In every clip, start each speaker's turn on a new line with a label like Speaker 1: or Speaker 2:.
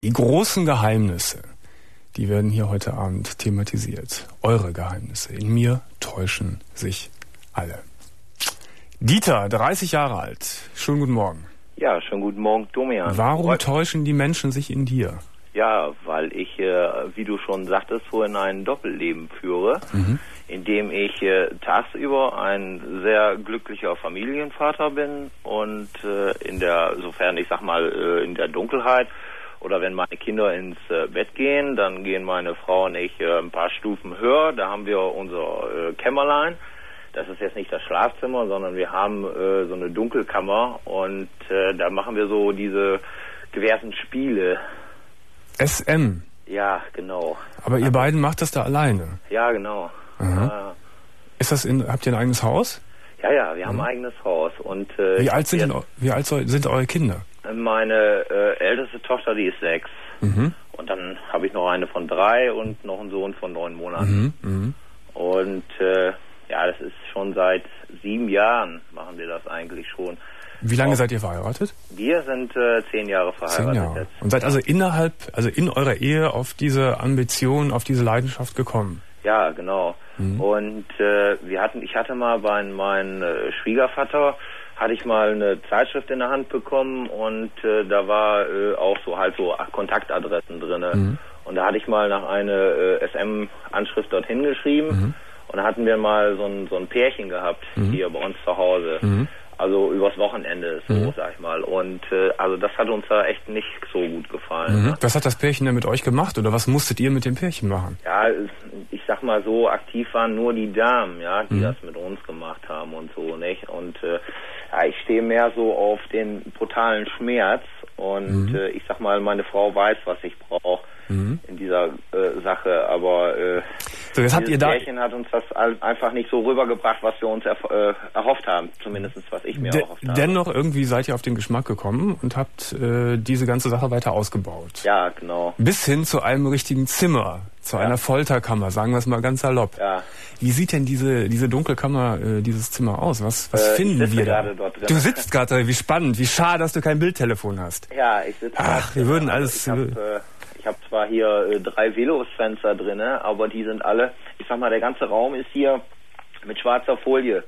Speaker 1: Die großen Geheimnisse, die werden hier heute Abend thematisiert. Eure Geheimnisse. In mir täuschen sich alle. Dieter, 30 Jahre alt. Schönen guten Morgen.
Speaker 2: Ja, schönen guten Morgen, Domian.
Speaker 1: Warum täuschen die Menschen sich in dir?
Speaker 2: Ja, weil ich, wie du schon sagtest, vorhin ein Doppelleben führe, in dem ich tagsüber ein sehr glücklicher Familienvater bin und sofern ich sag mal in der Dunkelheit oder wenn meine Kinder ins Bett gehen, dann gehen meine Frau und ich ein paar Stufen höher. Da haben wir unser Kämmerlein. Das ist jetzt nicht das Schlafzimmer, sondern wir haben so eine Dunkelkammer und da machen wir so diese diversen Spiele.
Speaker 1: SM?
Speaker 2: Ja, genau.
Speaker 1: Aber ihr beiden macht das da alleine?
Speaker 2: Ja, genau.
Speaker 1: Ist das habt ihr ein eigenes Haus?
Speaker 2: Ja, wir haben ein eigenes Haus. Und
Speaker 1: wie alt sind eure Kinder?
Speaker 2: Meine älteste Tochter, die ist 6. Und dann habe ich noch eine von 3 und noch einen Sohn von 9 Monaten. Und das ist schon seit 7 Jahren machen wir das eigentlich schon.
Speaker 1: Wie lange seid ihr verheiratet?
Speaker 2: Wir sind 10 Jahre verheiratet
Speaker 1: 10 Jahre.
Speaker 2: jetzt.
Speaker 1: Und seid also in eurer Ehe auf diese Ambition, auf diese Leidenschaft gekommen?
Speaker 2: Ja, genau. Und ich hatte mal bei meinem Schwiegervater hatte ich mal eine Zeitschrift in der Hand bekommen und da war auch so Kontaktadressen drinne. Und da hatte ich mal nach einer SM-Anschrift dorthin geschrieben und da hatten wir mal so ein Pärchen gehabt hier bei uns zu Hause. Also übers Wochenende, so sag ich mal. Und also das hat uns da echt nicht so gut gefallen. Ne?
Speaker 1: Was hat das Pärchen denn mit euch gemacht oder was musstet ihr mit dem Pärchen machen?
Speaker 2: Ja, ich sag mal so, aktiv waren nur die Damen, ja, die das mit uns gemacht haben und so, nicht? Und ich stehe mehr so auf den brutalen Schmerz und ich sag mal, meine Frau weiß, was ich brauche in dieser Sache, aber
Speaker 1: so, jetzt habt ihr
Speaker 2: Pärchen hat uns das einfach nicht so rübergebracht, was wir uns erhofft haben, zumindest was ich mir erhofft habe.
Speaker 1: Dennoch irgendwie seid ihr auf den Geschmack gekommen und habt diese ganze Sache weiter ausgebaut.
Speaker 2: Ja, genau.
Speaker 1: Bis hin zu einem richtigen Zimmer, zu einer Folterkammer, sagen wir es mal ganz salopp.
Speaker 2: Ja.
Speaker 1: Wie sieht denn diese Dunkelkammer, dieses Zimmer aus? Was finden wir da?
Speaker 2: Dort drin.
Speaker 1: Du sitzt gerade, wie spannend, wie schade, dass du kein Bildtelefon hast.
Speaker 2: Ja, ich sitze.
Speaker 1: Ach, wir würden alles...
Speaker 2: Ich habe zwar hier 3 Velofenster drinne, aber die sind alle, ich sag mal, der ganze Raum ist hier mit schwarzer Folie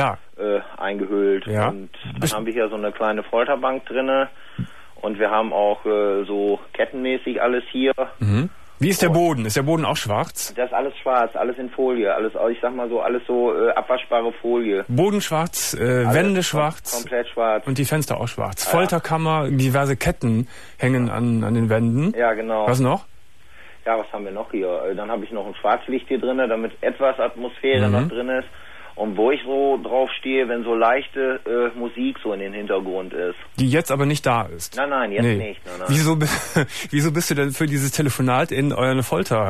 Speaker 2: eingehüllt.
Speaker 1: Ja.
Speaker 2: Und dann haben wir hier so eine kleine Folterbank drinne und wir haben auch so kettenmäßig alles hier.
Speaker 1: Wie ist der Boden? Ist der Boden auch schwarz?
Speaker 2: Das ist alles schwarz, alles in Folie, alles, ich sag mal so, alles so abwaschbare Folie.
Speaker 1: Boden schwarz, Wände schwarz.
Speaker 2: Komplett schwarz.
Speaker 1: Und die Fenster auch schwarz. Ja. Folterkammer, diverse Ketten hängen an den Wänden.
Speaker 2: Ja, genau.
Speaker 1: Was noch?
Speaker 2: Ja, was haben wir noch hier? Dann habe ich noch ein Schwarzlicht hier drin, damit etwas Atmosphäre noch drin ist. Und wo ich so drauf stehe, wenn so leichte Musik so in den Hintergrund ist.
Speaker 1: Die jetzt aber nicht da ist?
Speaker 2: Nein, jetzt nicht. Nein.
Speaker 1: Wieso bist du denn für dieses Telefonat in euer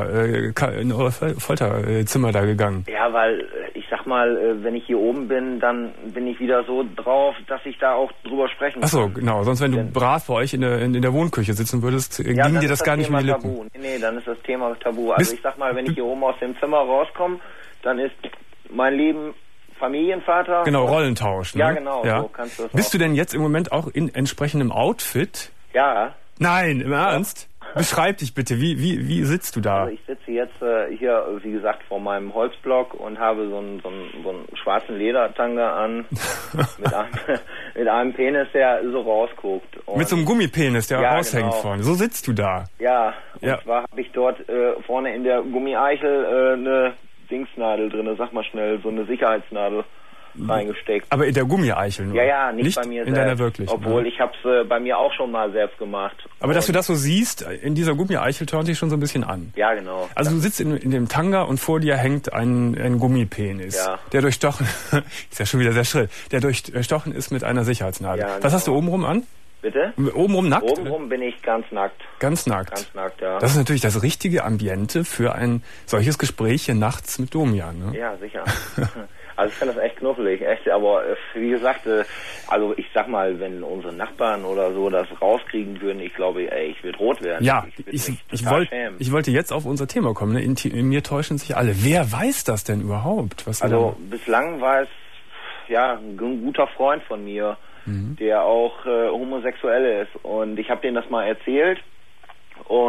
Speaker 1: Folterzimmer da gegangen?
Speaker 2: Ja, weil ich sag mal, wenn ich hier oben bin, dann bin ich wieder so drauf, dass ich da auch drüber sprechen kann.
Speaker 1: Ach so, genau. Sonst, wenn du brav bei euch in der Wohnküche sitzen würdest, ging dir das gar nicht mehr die Lippen.
Speaker 2: Tabu. Nee, dann ist das Thema tabu. Also ich sag mal, wenn ich hier oben aus dem Zimmer rauskomme, dann ist mein Leben Familienvater.
Speaker 1: Genau, Rollentausch. Ne?
Speaker 2: Ja, genau.
Speaker 1: Ja.
Speaker 2: So kannst du das
Speaker 1: Bist du denn jetzt im Moment auch in entsprechendem Outfit?
Speaker 2: Ja.
Speaker 1: Nein, im Ernst? Beschreib dich bitte. Wie sitzt du da?
Speaker 2: Also ich sitze jetzt hier, wie gesagt, vor meinem Holzblock und habe so einen schwarzen Ledertanga an mit einem Penis, der so rausguckt. Und
Speaker 1: mit so einem Gummipenis, der raushängt
Speaker 2: genau.
Speaker 1: vorne. So sitzt du da.
Speaker 2: Ja, und zwar habe ich dort vorne in der Gummieichel eine Dingsnadel drin, sag mal schnell, so eine Sicherheitsnadel reingesteckt.
Speaker 1: Aber in der Gummieichel nur?
Speaker 2: Ja, nicht bei mir
Speaker 1: in
Speaker 2: selbst.
Speaker 1: Deiner wirklich.
Speaker 2: Obwohl, ich habe es bei mir auch schon mal selbst gemacht.
Speaker 1: Aber dass du das so siehst, in dieser Gummieichel turnt dich schon so ein bisschen an.
Speaker 2: Ja, genau.
Speaker 1: Also du sitzt in dem Tanga und vor dir hängt ein Gummipenis, der durchstochen, ist ja schon wieder sehr schrill, der durchstochen ist mit einer Sicherheitsnadel.
Speaker 2: Ja,
Speaker 1: Was hast du obenrum an?
Speaker 2: Bitte?
Speaker 1: Obenrum nackt?
Speaker 2: Obenrum bin ich ganz nackt.
Speaker 1: Ganz nackt?
Speaker 2: Ganz nackt, ja.
Speaker 1: Das ist natürlich das richtige Ambiente für ein solches Gespräch hier nachts mit Domian, ne?
Speaker 2: Ja, sicher. Also ich finde das echt knuffelig, echt. Aber wie gesagt, also ich sag mal, wenn unsere Nachbarn oder so das rauskriegen würden, ich glaube, ich würde rot werden.
Speaker 1: Ja, ich wollte jetzt auf unser Thema kommen. Ne? In mir täuschen sich alle. Wer weiß das denn überhaupt?
Speaker 2: Bislang weiß ein guter Freund von mir, der auch homosexuell ist. Und ich habe denen das mal erzählt.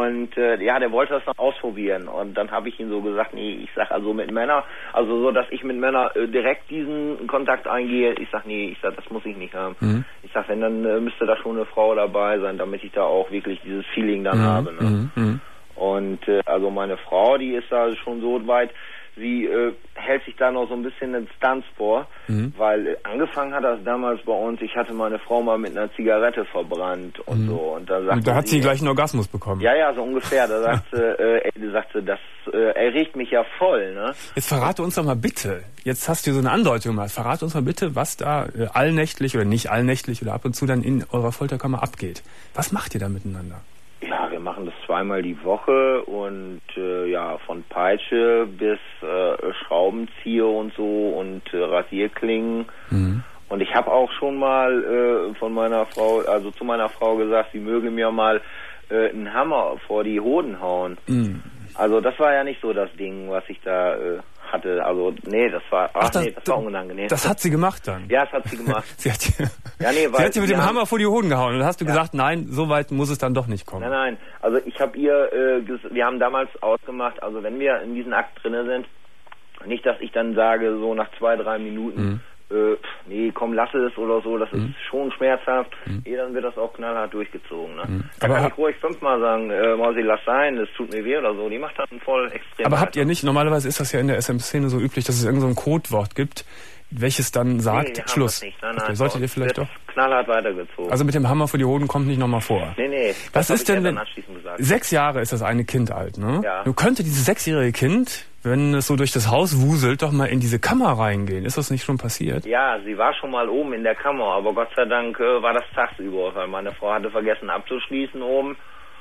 Speaker 2: Und der wollte das dann ausprobieren. Und dann habe ich ihm so gesagt, nee, ich sag also mit Männern, also so, dass ich mit Männern direkt diesen Kontakt eingehe. Ich sag, nee, das muss ich nicht haben. Ich sag, wenn, dann müsste da schon eine Frau dabei sein, damit ich da auch wirklich dieses Feeling dann habe. Ne? Und also meine Frau, die ist da schon so weit, sie hält sich da noch so ein bisschen in Distanz vor, weil angefangen hat das damals bei uns, ich hatte meine Frau mal mit einer Zigarette verbrannt und so. Und da
Speaker 1: hat sie gleich einen Orgasmus bekommen.
Speaker 2: Ja, so ungefähr. Da sagte, das erregt mich ja voll. Ne?
Speaker 1: Jetzt verrate uns doch mal bitte, jetzt hast du so eine Andeutung gemacht, verrate uns mal bitte, was da allnächtlich oder nicht allnächtlich oder ab und zu dann in eurer Folterkammer abgeht. Was macht ihr da miteinander?
Speaker 2: Ja, wir machen das zweimal die Woche und von Peitsche bis Schraubenzieher und so und Rasierklingen. Und ich habe auch schon mal zu meiner Frau gesagt, sie möge mir mal einen Hammer vor die Hoden hauen. Also das war ja nicht so das Ding, was ich da hatte. Also nee, das war unangenehm.
Speaker 1: Das hat sie gemacht dann?
Speaker 2: Ja, das hat sie gemacht.
Speaker 1: Sie hat dir mit dem Hammer vor die Hoden gehauen und dann hast du gesagt, nein, so weit muss es dann doch nicht kommen.
Speaker 2: Nein, also ich habe wir haben damals ausgemacht, also wenn wir in diesem Akt drinne sind, nicht, dass ich dann sage, so nach 2-3 Minuten, nee, komm, lass es oder so, das ist schon schmerzhaft, dann wird das auch knallhart durchgezogen. Ne? Da kann ich ruhig 5-mal sagen, Mausi, lass sein, es tut mir weh oder so, die macht dann voll extrem.
Speaker 1: Aber habt ihr nicht, normalerweise ist das ja in der SM-Szene so üblich, dass es irgend so ein Codewort gibt, welches dann sagt, Schluss.
Speaker 2: Nein,
Speaker 1: solltet ihr vielleicht doch?
Speaker 2: Knallhart weitergezogen.
Speaker 1: Also mit dem Hammer vor die Hoden kommt nicht nochmal vor.
Speaker 2: Nee.
Speaker 1: Was ist denn, wenn 6 Jahre ist das eine Kind alt, ne?
Speaker 2: Ja.
Speaker 1: Nun könnte dieses 6-jährige Kind, wenn es so durch das Haus wuselt, doch mal in diese Kammer reingehen. Ist das nicht schon passiert?
Speaker 2: Ja, sie war schon mal oben in der Kammer, aber Gott sei Dank war das tagsüber, weil meine Frau hatte vergessen abzuschließen oben.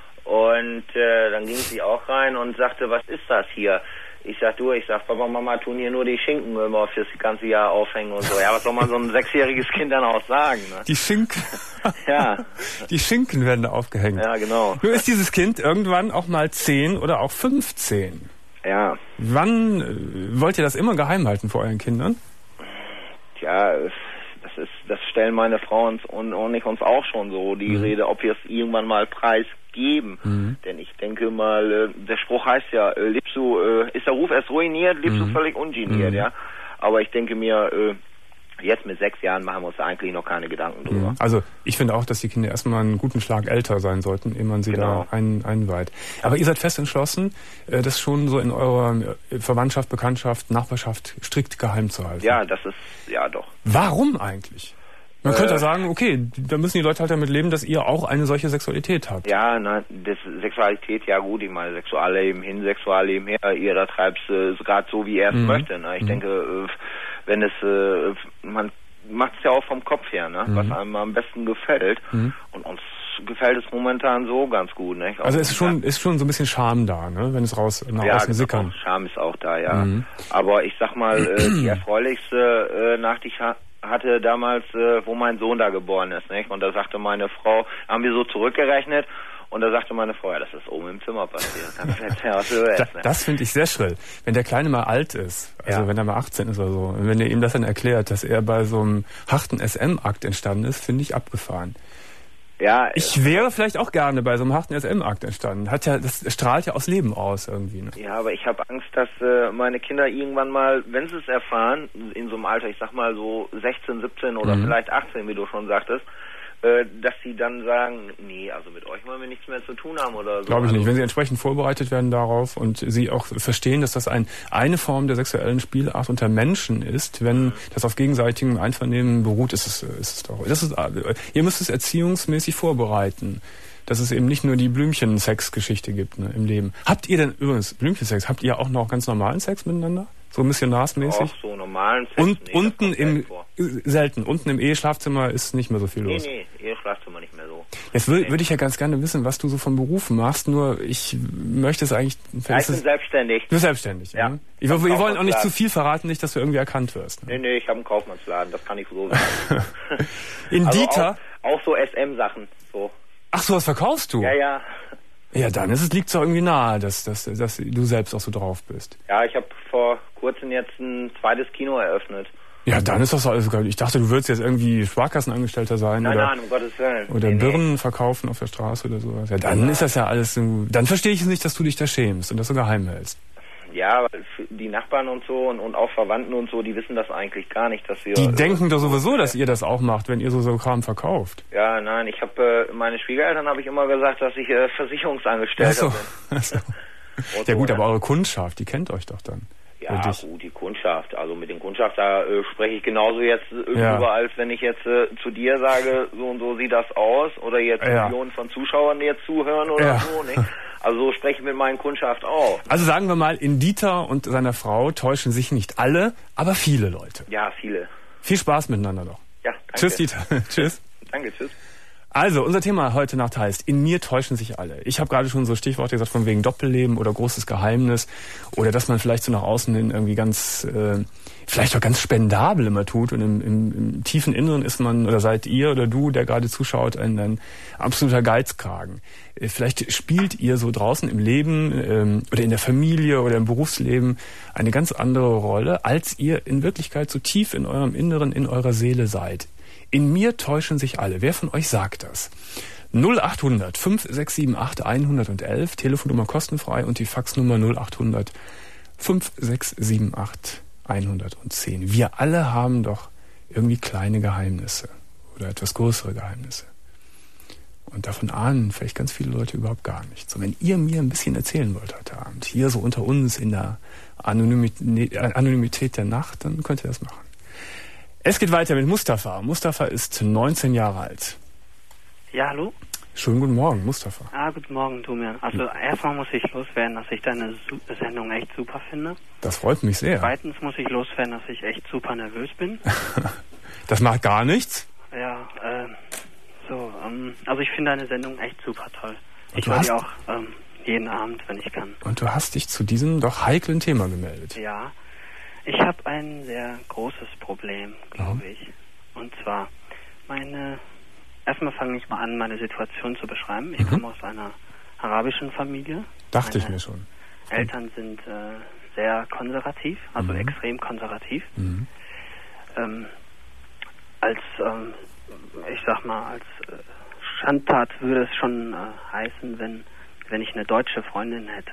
Speaker 2: Und dann ging sie auch rein und sagte, was ist das hier? Ich sag, Papa und Mama tun hier nur die Schinken immer fürs ganze Jahr aufhängen und so. Ja, was soll man so ein 6-jähriges Kind dann auch sagen? Ne?
Speaker 1: Die Schinken.
Speaker 2: Ja.
Speaker 1: Die Schinken werden da aufgehängt.
Speaker 2: Ja, genau.
Speaker 1: Nur ist dieses Kind irgendwann auch mal 10 oder auch 15.
Speaker 2: Ja.
Speaker 1: Wann wollt ihr das immer geheim halten vor euren Kindern?
Speaker 2: Tja, das stellen meine Frau und ich uns auch schon so die Rede, ob wir es irgendwann mal preisgeben. Denn ich denke mal, der Spruch heißt ja, ist der Ruf erst ruiniert, lebst du völlig ungeniert, ja. Aber ich denke mir, jetzt mit 6 Jahren machen wir uns da eigentlich noch keine Gedanken drüber.
Speaker 1: Also ich finde auch, dass die Kinder erstmal einen guten Schlag älter sein sollten, ehe man sie da einweiht. Aber ihr seid fest entschlossen, das schon so in eurer Verwandtschaft, Bekanntschaft, Nachbarschaft strikt geheim zu halten.
Speaker 2: Ja, das ist, ja doch.
Speaker 1: Warum eigentlich? Man könnte ja sagen, okay, da müssen die Leute halt damit leben, dass ihr auch eine solche Sexualität habt.
Speaker 2: Ja, Sexualität, ja gut, ich meine, Sexualleben hin, Sexualleben her, jeder treibt es gerade so, wie er es möchte. Ne? Ich denke, wenn es, man macht es ja auch vom Kopf her, ne? Was einem am besten gefällt. Und uns gefällt es momentan so ganz gut. Ne?
Speaker 1: Also ist schon so ein bisschen Scham da, ne? Wenn es nach außen sickern.
Speaker 2: Scham ist auch da, ja. Aber ich sag mal, die erfreulichste Nacht, ich hatte damals, wo mein Sohn da geboren ist, nicht? Und da sagte meine Frau, haben wir so zurückgerechnet, und da sagte meine Frau, ja, das ist oben im Zimmer passiert.
Speaker 1: Das finde ich sehr schrill. Wenn der Kleine mal alt ist, also wenn er mal 18 ist oder so, und wenn ihr ihm das dann erklärt, dass er bei so einem harten SM-Akt entstanden ist, finde ich abgefahren.
Speaker 2: Ja,
Speaker 1: ich wäre vielleicht auch gerne bei so einem harten SM-Akt entstanden. Das strahlt ja aus Leben aus irgendwie. Ne?
Speaker 2: Ja, aber ich habe Angst, dass meine Kinder irgendwann mal, wenn sie es erfahren, in so einem Alter, ich sag mal so 16, 17 oder vielleicht 18, wie du schon sagtest, dass sie dann sagen, nee, also mit euch wollen wir nichts mehr zu tun haben oder so.
Speaker 1: Glaube ich nicht. Wenn sie entsprechend vorbereitet werden darauf und sie auch verstehen, dass das eine Form der sexuellen Spielart unter Menschen ist, wenn das auf gegenseitigem Einvernehmen beruht, ist es doch. Ihr müsst es erziehungsmäßig vorbereiten, dass es eben nicht nur die Blümchen-Sex-Geschichte gibt, ne, im Leben. Habt ihr denn übrigens Blümchen-Sex? Habt ihr auch noch ganz normalen Sex miteinander? So missionarsmäßig?
Speaker 2: Auch so normalen Sex.
Speaker 1: Und unten unten im Eheschlafzimmer ist nicht mehr so viel los.
Speaker 2: Nee, Eheschlafzimmer nicht mehr so.
Speaker 1: Jetzt würde ich ja ganz gerne wissen, was du so von Beruf machst, nur ich möchte es eigentlich...
Speaker 2: Ja, ich bin selbstständig.
Speaker 1: Du bist selbstständig, ja? Wir wollen auch nicht zu viel verraten, nicht, dass du irgendwie erkannt wirst.
Speaker 2: Ne? Nee, ich habe einen Kaufmannsladen, das kann ich so sagen.
Speaker 1: In
Speaker 2: also
Speaker 1: Dieter?
Speaker 2: Auch so SM-Sachen, so.
Speaker 1: Ach so, was verkaufst du?
Speaker 2: Ja.
Speaker 1: Ja, dann liegt es doch irgendwie nahe, dass du selbst auch so drauf bist.
Speaker 2: Ja, ich habe vor kurzem jetzt ein zweites Kino eröffnet.
Speaker 1: Ja, dann ist das alles geil. Ich dachte, du würdest jetzt irgendwie Sparkassenangestellter sein.
Speaker 2: Nein, um Gottes Willen.
Speaker 1: Oder Birnen verkaufen auf der Straße oder sowas. Ja, dann ist das ja alles so. Dann verstehe ich es nicht, dass du dich da schämst und das so geheim hältst.
Speaker 2: Ja, aber die Nachbarn und so und auch Verwandten und so, die wissen das eigentlich gar nicht, dass wir...
Speaker 1: Die denken doch sowieso, dass ihr das auch macht, wenn ihr so Kram verkauft.
Speaker 2: Ja, nein, ich habe meine Schwiegereltern habe ich immer gesagt, dass ich Versicherungsangestellter bin.
Speaker 1: Ach so. Ja gut, aber eure Kundschaft, die kennt euch doch dann.
Speaker 2: Ja, gut, die Kundschaft. Also mit den Kundschaft, da spreche ich genauso jetzt drüber, als wenn ich jetzt zu dir sage, so und so sieht das aus, oder jetzt Millionen von Zuschauern, die jetzt zuhören oder so, nicht? Also so spreche ich mit meinen Kundschaft auch.
Speaker 1: Also sagen wir mal, in Dieter und seiner Frau täuschen sich nicht alle, aber viele Leute.
Speaker 2: Ja, viele.
Speaker 1: Viel Spaß miteinander doch.
Speaker 2: Ja, danke.
Speaker 1: Tschüss, Dieter. Tschüss.
Speaker 2: Danke, tschüss.
Speaker 1: Also, unser Thema heute Nacht heißt, in mir täuschen sich alle. Ich habe gerade schon so Stichworte gesagt, von wegen Doppelleben oder großes Geheimnis oder dass man vielleicht so nach außen hin irgendwie ganz, vielleicht auch ganz spendabel immer tut und im tiefen Inneren ist man oder seid ihr oder du, der gerade zuschaut, ein absoluter Geizkragen. Vielleicht spielt ihr so draußen im Leben oder in der Familie oder im Berufsleben eine ganz andere Rolle, als ihr in Wirklichkeit so tief in eurem Inneren, in eurer Seele seid. In mir täuschen sich alle. Wer von euch sagt das? 0800 5678 111, Telefonnummer kostenfrei und die Faxnummer 0800 5678 110. Wir alle haben doch irgendwie kleine Geheimnisse oder etwas größere Geheimnisse. Und davon ahnen vielleicht ganz viele Leute überhaupt gar nichts. Und wenn ihr mir ein bisschen erzählen wollt heute Abend, hier so unter uns in der Anonymität der Nacht, dann könnt ihr das machen. Es geht weiter mit Mustafa. Mustafa ist 19 Jahre alt.
Speaker 3: Ja, hallo?
Speaker 1: Schönen guten Morgen, Mustafa.
Speaker 3: Guten Morgen, Domian. Also erstmal muss ich loswerden, dass ich deine Sendung echt super finde.
Speaker 1: Das freut mich sehr.
Speaker 3: Zweitens muss ich loswerden, dass ich echt super nervös bin.
Speaker 1: Das macht gar nichts.
Speaker 3: Ja, also ich finde deine Sendung echt super toll. Ich höre die auch jeden Abend, wenn ich kann.
Speaker 1: Und du hast dich zu diesem doch heiklen Thema gemeldet.
Speaker 3: Ja. Ich habe ein sehr großes Problem, glaube ich. Und zwar, erstmal fange ich mal an, meine Situation zu beschreiben. Ich komme aus einer arabischen Familie.
Speaker 1: Dachte ich mir schon.
Speaker 3: Eltern sind sehr konservativ, also extrem konservativ. Als Schandtat würde es schon heißen, wenn ich eine deutsche Freundin hätte.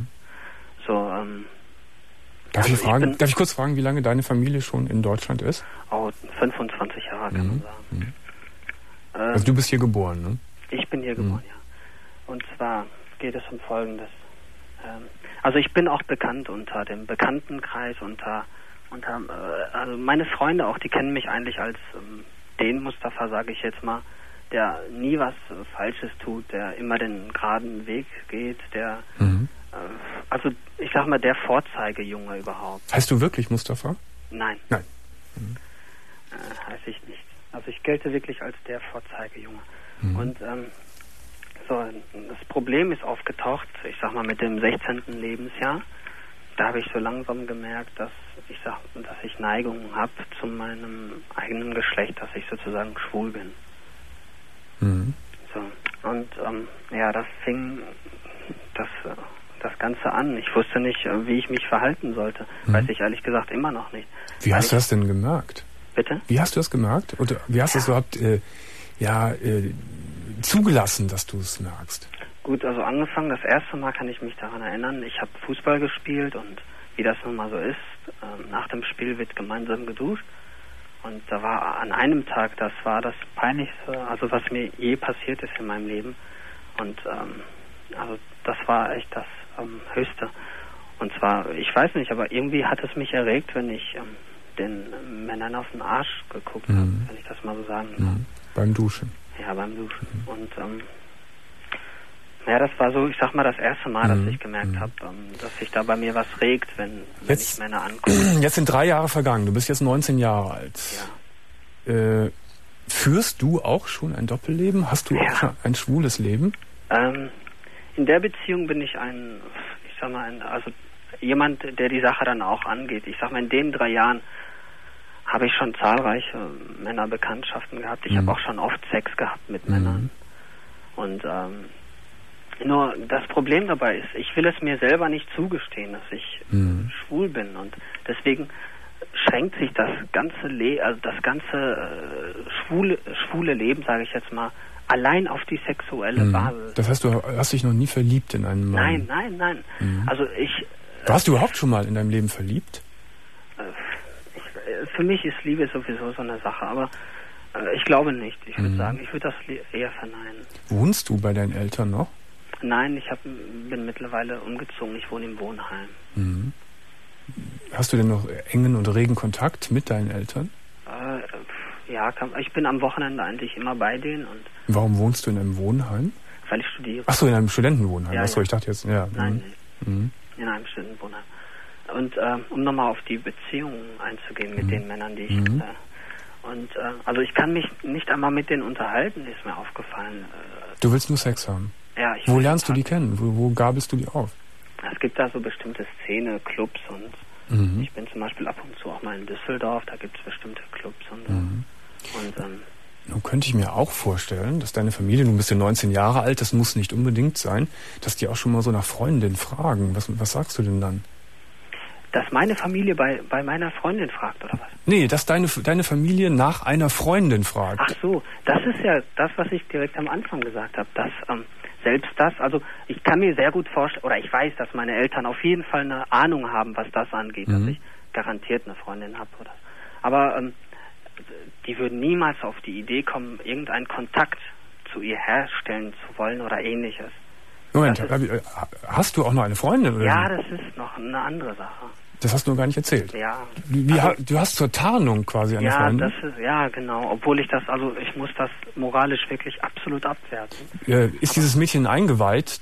Speaker 1: Darf ich kurz fragen, wie lange deine Familie schon in Deutschland ist?
Speaker 3: 25 Jahre, kann man sagen.
Speaker 1: Also du bist hier geboren, ne?
Speaker 3: Ich bin hier geboren, ja. Und zwar geht es um Folgendes. Also ich bin auch bekannt unter dem Bekanntenkreis, also meine Freunde auch, die kennen mich eigentlich als den Mustafa, sage ich jetzt mal, der nie was Falsches tut, der immer den geraden Weg geht, der... Also ich sag mal, der Vorzeigejunge überhaupt.
Speaker 1: Heißt du wirklich Mustafa?
Speaker 3: Nein.
Speaker 1: Nein.
Speaker 3: Heiße ich nicht. Also ich gelte wirklich als der Vorzeigejunge. Und das Problem ist aufgetaucht, ich sag mal mit dem 16. Lebensjahr. Da habe ich so langsam gemerkt, dass ich Neigungen habe zu meinem eigenen Geschlecht, dass ich sozusagen schwul bin. So. Und das fing das Ganze an. Ich wusste nicht, wie ich mich verhalten sollte. Weiß ich ehrlich gesagt immer noch nicht.
Speaker 1: Wie hast du das denn gemerkt?
Speaker 3: Bitte?
Speaker 1: Wie hast du das gemerkt? Oder wie hast du es überhaupt zugelassen, dass du es merkst?
Speaker 3: Gut, also angefangen, das erste Mal kann ich mich daran erinnern, ich habe Fußball gespielt und wie das nun mal so ist, nach dem Spiel wird gemeinsam geduscht. Und da war an einem Tag, das war das Peinlichste, also was mir je passiert ist in meinem Leben. Und also das war echt das Höchste. Und zwar, ich weiß nicht, aber irgendwie hat es mich erregt, wenn ich den Männern auf den Arsch geguckt habe, wenn ich das mal so sagen darf.
Speaker 1: Beim Duschen?
Speaker 3: Ja, beim Duschen. Und das war so, ich sag mal, das erste Mal, dass ich gemerkt habe, dass sich da bei mir was regt, wenn ich Männer angucke.
Speaker 1: Jetzt sind 3 Jahre vergangen, du bist jetzt 19 Jahre alt.
Speaker 3: Ja.
Speaker 1: Führst du auch schon ein Doppelleben? Hast du auch schon ein schwules Leben?
Speaker 3: In der Beziehung bin ich jemand, der die Sache dann auch angeht. Ich sag mal, in den 3 Jahren habe ich schon zahlreiche Männerbekanntschaften gehabt. Ich habe auch schon oft Sex gehabt mit Männern. Und nur das Problem dabei ist, ich will es mir selber nicht zugestehen, dass ich schwul bin. Und deswegen schränkt sich das ganze schwule Leben, sage ich jetzt mal, allein auf die sexuelle Basis.
Speaker 1: Das heißt, du hast dich noch nie verliebt in einen Mann?
Speaker 3: Nein. Also
Speaker 1: Warst du überhaupt schon mal in deinem Leben verliebt?
Speaker 3: Für mich ist Liebe sowieso so eine Sache, aber ich glaube nicht. Ich würde sagen, ich würde das eher verneinen.
Speaker 1: Wohnst du bei deinen Eltern noch?
Speaker 3: Nein, ich bin mittlerweile umgezogen. Ich wohne im Wohnheim.
Speaker 1: Mhm. Hast du denn noch engen und regen Kontakt mit deinen Eltern?
Speaker 3: Ja, ich bin am Wochenende eigentlich immer bei denen. Und
Speaker 1: warum wohnst du in einem Wohnheim?
Speaker 3: Weil ich studiere.
Speaker 1: Ach so, in einem Studentenwohnheim.
Speaker 3: Ja,
Speaker 1: Achso, ich dachte jetzt, ja.
Speaker 3: Nein, in einem Studentenwohnheim. Und um nochmal auf die Beziehungen einzugehen mit den Männern, die ich... also ich kann mich nicht einmal mit denen unterhalten, ist mir aufgefallen.
Speaker 1: Du willst nur Sex haben?
Speaker 3: Ja.
Speaker 1: Wo lernst du die kennen? Wo gabelst du die auf?
Speaker 3: Es gibt da so bestimmte Szene, Clubs und ich bin zum Beispiel ab und zu auch mal in Düsseldorf, da gibt es bestimmte Clubs und
Speaker 1: nun könnte ich mir auch vorstellen, dass deine Familie, nun bist du 19 Jahre alt, das muss nicht unbedingt sein, dass die auch schon mal so nach Freundinnen fragen. Was sagst du denn dann?
Speaker 3: Dass meine Familie bei meiner Freundin fragt, oder was?
Speaker 1: Nee, dass deine Familie nach einer Freundin fragt.
Speaker 3: Ach so, das ist ja das, was ich direkt am Anfang gesagt habe, dass selbst das, also ich kann mir sehr gut vorstellen, oder ich weiß, dass meine Eltern auf jeden Fall eine Ahnung haben, was das angeht, dass ich garantiert eine Freundin habe, oder? Aber die würden niemals auf die Idee kommen, irgendeinen Kontakt zu ihr herstellen zu wollen oder ähnliches.
Speaker 1: Moment, hast du auch noch eine Freundin? Oder
Speaker 3: ja, das ist noch eine andere Sache.
Speaker 1: Das hast du noch gar nicht erzählt?
Speaker 3: Ja.
Speaker 1: Du hast zur Tarnung quasi eine Freundin?
Speaker 3: Ja, genau. Obwohl ich muss das moralisch wirklich absolut abwerten.
Speaker 1: Ist dieses Mädchen eingeweiht?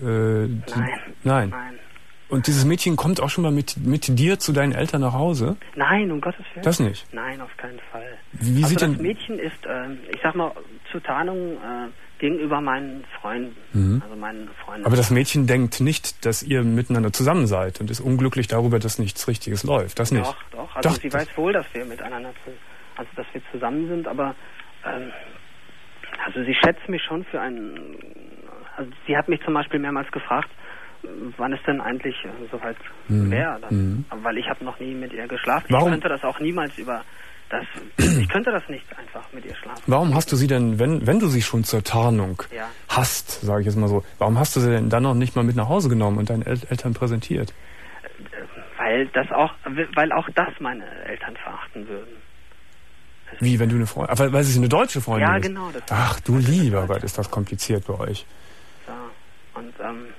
Speaker 1: Nein. Und dieses Mädchen kommt auch schon mal mit dir zu deinen Eltern nach Hause?
Speaker 3: Nein, um Gottes Willen.
Speaker 1: Das nicht?
Speaker 3: Nein, auf keinen Fall.
Speaker 1: Wie sieht
Speaker 3: das
Speaker 1: denn
Speaker 3: Mädchen ist, ich sag mal, zur Tarnung gegenüber meinen Freunden. Also meinen Freunden.
Speaker 1: Aber das Mädchen denkt nicht, dass ihr miteinander zusammen seid und ist unglücklich darüber, dass nichts Richtiges läuft. Das nicht?
Speaker 3: Doch. Also sie weiß wohl, dass wir dass wir zusammen sind, aber also sie schätzt mich schon für einen... Also sie hat mich zum Beispiel mehrmals gefragt, wann es denn eigentlich soweit wäre. Weil ich habe noch nie mit ihr geschlafen.
Speaker 1: Warum?
Speaker 3: Ich könnte das auch niemals ich könnte das nicht einfach mit ihr schlafen.
Speaker 1: Warum hast du sie denn, wenn du sie schon zur Tarnung hast, sage ich jetzt mal so, warum hast du sie denn dann noch nicht mal mit nach Hause genommen und deinen Eltern präsentiert?
Speaker 3: Weil auch das meine Eltern verachten würden.
Speaker 1: Wie, wenn du eine Freundin... Aber weil sie eine deutsche Freundin ist?
Speaker 3: Ja, genau.
Speaker 1: Ach, du lieber Gott, ist das kompliziert bei euch.
Speaker 3: So, und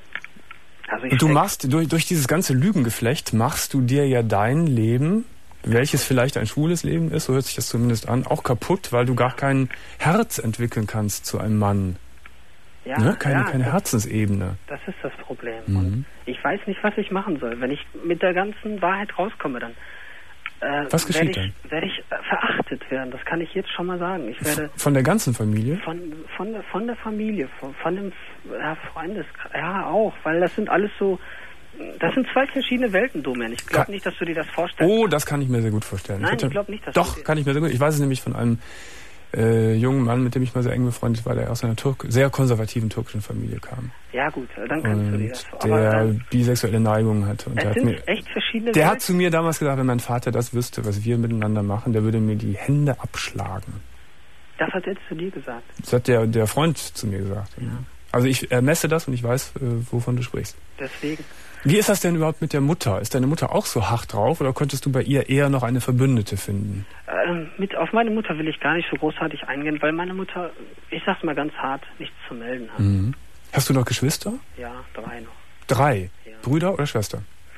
Speaker 1: du machst, durch dieses ganze Lügengeflecht, machst du dir ja dein Leben, welches vielleicht ein schwules Leben ist, so hört sich das zumindest an, auch kaputt, weil du gar kein Herz entwickeln kannst zu einem Mann.
Speaker 3: Ja,
Speaker 1: ne? Keine Herzensebene.
Speaker 3: Das ist das Problem. Und ich weiß nicht, was ich machen soll. Wenn ich mit der ganzen Wahrheit rauskomme, dann
Speaker 1: was geschieht dann?
Speaker 3: Werde ich verachtet werden. Das kann ich jetzt schon mal sagen. Ich werde
Speaker 1: von der ganzen Familie?
Speaker 3: Von der Familie, von dem Freundeskreis, ja auch, weil das sind alles so, das sind zwei verschiedene Welten, Domian. Ich glaube nicht, dass du dir das vorstellst.
Speaker 1: Oh, das kann ich mir sehr gut vorstellen.
Speaker 3: Nein, ich glaube nicht, dass
Speaker 1: doch, kann ich mir sehr gut. Ich weiß es nämlich von einem jungen Mann, mit dem ich mal sehr eng befreundet war, der aus einer sehr konservativen türkischen Familie kam.
Speaker 3: Ja gut, dann kannst du dir das
Speaker 1: vorstellen. Der bisexuelle Neigungen hatte. Und
Speaker 3: es sind echt verschiedene
Speaker 1: Der hat zu mir damals gesagt, wenn mein Vater das wüsste, was wir miteinander machen, der würde mir die Hände abschlagen.
Speaker 3: Das hat er zu dir gesagt?
Speaker 1: Das hat der Freund zu mir gesagt. Ja. Also ich ermesse das und ich weiß, wovon du sprichst.
Speaker 3: Deswegen.
Speaker 1: Wie ist das denn überhaupt mit der Mutter? Ist deine Mutter auch so hart drauf oder konntest du bei ihr eher noch eine Verbündete finden?
Speaker 3: Auf meine Mutter will ich gar nicht so großartig eingehen, weil meine Mutter, ich sag's mal ganz hart, nichts zu melden hat.
Speaker 1: Mhm. Hast du noch Geschwister?
Speaker 3: Ja, 3 noch.
Speaker 1: 3?
Speaker 3: Ja.
Speaker 1: Brüder oder Schwester?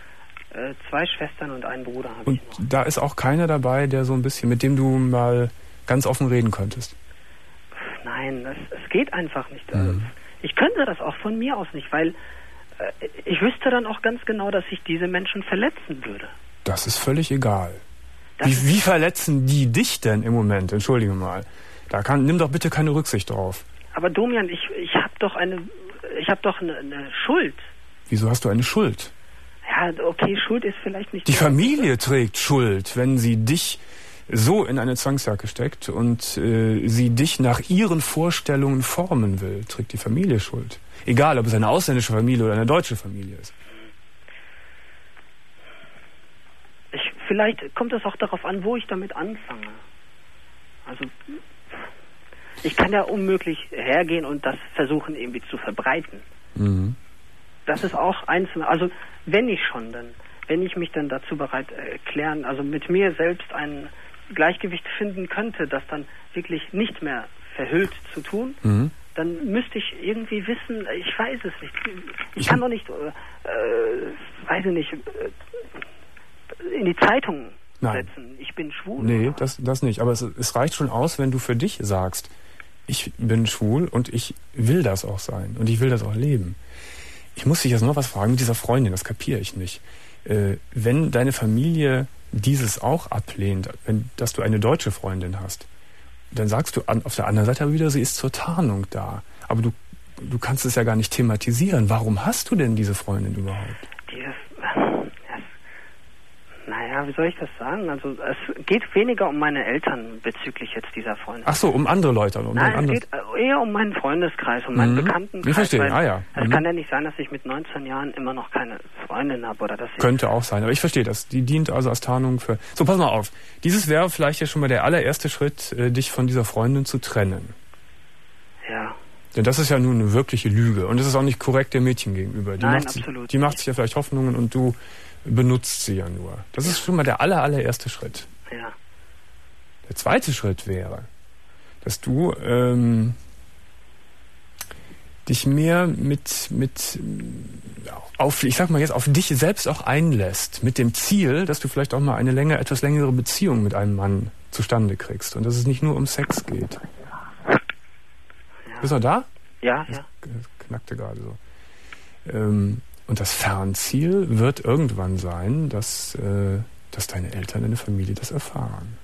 Speaker 3: 2 Schwestern und einen Bruder habe ich noch.
Speaker 1: Und da ist auch keiner dabei, der so ein bisschen, mit dem du mal ganz offen reden könntest?
Speaker 3: Nein, es geht einfach nicht. Also, ich könnte das auch von mir aus nicht, weil ich wüsste dann auch ganz genau, dass ich diese Menschen verletzen würde.
Speaker 1: Das ist völlig egal. Wie verletzen die dich denn im Moment? Entschuldige mal. Nimm doch bitte keine Rücksicht drauf.
Speaker 3: Aber Domian, ich habe doch eine Schuld.
Speaker 1: Wieso hast du eine Schuld?
Speaker 3: Ja, okay, Schuld ist vielleicht nicht...
Speaker 1: Die Familie trägt Schuld, wenn sie dich so in eine Zwangsjacke steckt und sie dich nach ihren Vorstellungen formen will, trägt die Familie Schuld. Egal, ob es eine ausländische Familie oder eine deutsche Familie ist.
Speaker 3: vielleicht kommt es auch darauf an, wo ich damit anfange. Also ich kann ja unmöglich hergehen und das versuchen irgendwie zu verbreiten.
Speaker 1: Mhm.
Speaker 3: Das ist auch eins, also wenn ich mich dann dazu bereit erklären, also mit mir selbst ein Gleichgewicht finden könnte, das dann wirklich nicht mehr verhüllt zu tun, dann müsste ich irgendwie wissen, ich weiß es nicht. Ich kann doch nicht, weiß ich nicht, in die Zeitung setzen, ich bin schwul.
Speaker 1: Nee, das nicht. Aber es reicht schon aus, wenn du für dich sagst, ich bin schwul und ich will das auch sein und ich will das auch leben. Ich muss dich jetzt noch was fragen mit dieser Freundin, das kapiere ich nicht. Wenn deine Familie dieses auch ablehnt, dass du eine deutsche Freundin hast, dann sagst du auf der anderen Seite aber wieder, sie ist zur Tarnung da. Aber du kannst es ja gar nicht thematisieren. Warum hast du denn diese Freundin überhaupt?
Speaker 3: Naja, wie soll ich das sagen? Also es geht weniger um meine Eltern bezüglich jetzt dieser Freundin.
Speaker 1: Ach so, um andere Leute.
Speaker 3: Nein, es geht eher um meinen Freundeskreis, um meinen Bekanntenkreis.
Speaker 1: Ich verstehe,
Speaker 3: Es kann ja nicht sein, dass ich mit 19 Jahren immer noch keine Freundin habe. Oder dass
Speaker 1: könnte auch sein, aber ich verstehe das. Die dient also als Tarnung für... So, pass mal auf. Dieses wäre vielleicht ja schon mal der allererste Schritt, dich von dieser Freundin zu trennen.
Speaker 3: Ja.
Speaker 1: Denn das ist ja nun eine wirkliche Lüge. Und das ist auch nicht korrekt dem Mädchen gegenüber.
Speaker 3: Absolut.
Speaker 1: Die macht sich ja vielleicht Hoffnungen und du benutzt sie ja nur. Das ist schon mal der allererste Schritt.
Speaker 3: Ja.
Speaker 1: Der zweite Schritt wäre, dass du dich mehr auf dich selbst auch einlässt, mit dem Ziel, dass du vielleicht auch mal eine etwas längere Beziehung mit einem Mann zustande kriegst und dass es nicht nur um Sex geht. Ja. Bist du da?
Speaker 3: Ja.
Speaker 1: Das knackte gerade so. Und das Fernziel wird irgendwann sein, dass deine Eltern, deine Familie das erfahren.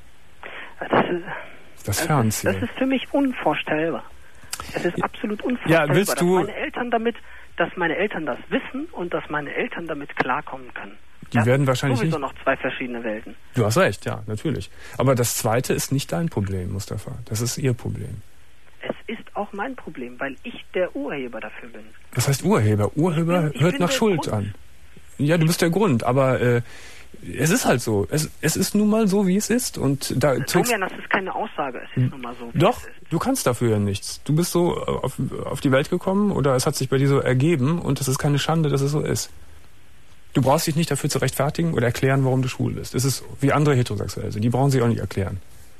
Speaker 1: Das Fernziel.
Speaker 3: Das ist für mich unvorstellbar. Es ist absolut unvorstellbar,
Speaker 1: ja, willst du,
Speaker 3: dass meine Eltern das wissen und dass meine Eltern damit klarkommen können.
Speaker 1: Die werden wahrscheinlich
Speaker 3: sowieso noch zwei verschiedene Welten.
Speaker 1: Du hast recht, ja, natürlich. Aber das Zweite ist nicht dein Problem, Mustafa. Das ist ihr Problem.
Speaker 3: Es ist auch mein Problem, weil ich der Urheber dafür bin.
Speaker 1: Was heißt Urheber? Urheber hört nach Schuld an. Ja, du bist der Grund, aber es ist halt so. Es ist nun mal so, wie es ist. Und
Speaker 3: Domian, das ist keine Aussage. Es ist nun mal so, wie
Speaker 1: Doch,
Speaker 3: es ist.
Speaker 1: Du kannst dafür ja nichts. Du bist so auf die Welt gekommen oder es hat sich bei dir so ergeben und es ist keine Schande, dass es so ist. Du brauchst dich nicht dafür zu rechtfertigen oder erklären, warum du schwul bist. Es ist wie andere Heterosexuelle. Die brauchen sich auch nicht erklären.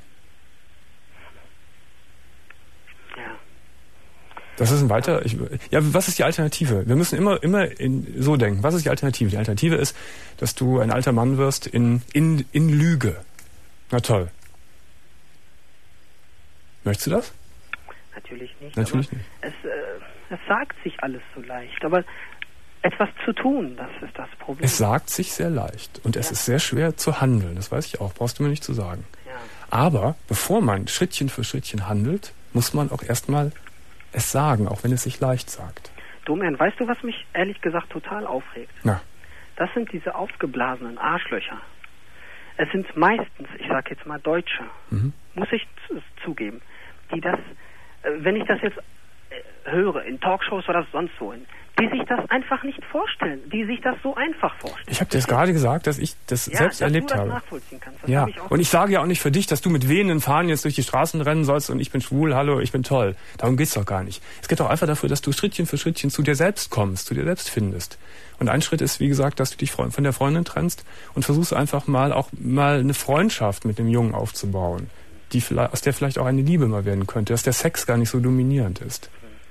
Speaker 1: Das ist ein weiter... was ist die Alternative? Wir müssen immer so denken. Was ist die Alternative? Die Alternative ist, dass du ein alter Mann wirst in Lüge. Na toll. Möchtest du das?
Speaker 3: Natürlich nicht.
Speaker 1: Natürlich nicht.
Speaker 3: Es sagt sich alles so leicht. Aber etwas zu tun, das ist das Problem.
Speaker 1: Es sagt sich sehr leicht. Und es ist sehr schwer zu handeln. Das weiß ich auch. Brauchst du mir nicht zu sagen.
Speaker 3: Ja.
Speaker 1: Aber bevor man Schrittchen für Schrittchen handelt, muss man auch erstmal es sagen, auch wenn es sich leicht sagt.
Speaker 3: Domian, weißt du, was mich ehrlich gesagt total aufregt?
Speaker 1: Na.
Speaker 3: Das sind diese aufgeblasenen Arschlöcher. Es sind meistens, ich sag jetzt mal Deutsche, muss ich zugeben, die das, wenn ich das jetzt höre, in Talkshows oder sonst wo, die sich das einfach nicht vorstellen, die sich das so einfach vorstellen.
Speaker 1: Ich habe dir gerade gesagt, dass ich das selbst erlebt habe.
Speaker 3: Ja, dass du das nachvollziehen kannst. Das
Speaker 1: ja,
Speaker 3: habe ich auch
Speaker 1: und ich sage ja auch nicht für dich, dass du mit wehenden Fahnen jetzt durch die Straßen rennen sollst und ich bin schwul, hallo, ich bin toll. Darum geht's doch gar nicht. Es geht doch einfach dafür, dass du Schrittchen für Schrittchen zu dir selbst kommst, zu dir selbst findest. Und ein Schritt ist, wie gesagt, dass du dich von der Freundin trennst und versuchst einfach mal eine Freundschaft mit dem Jungen aufzubauen, aus der vielleicht auch eine Liebe mal werden könnte, dass der Sex gar nicht so dominierend ist.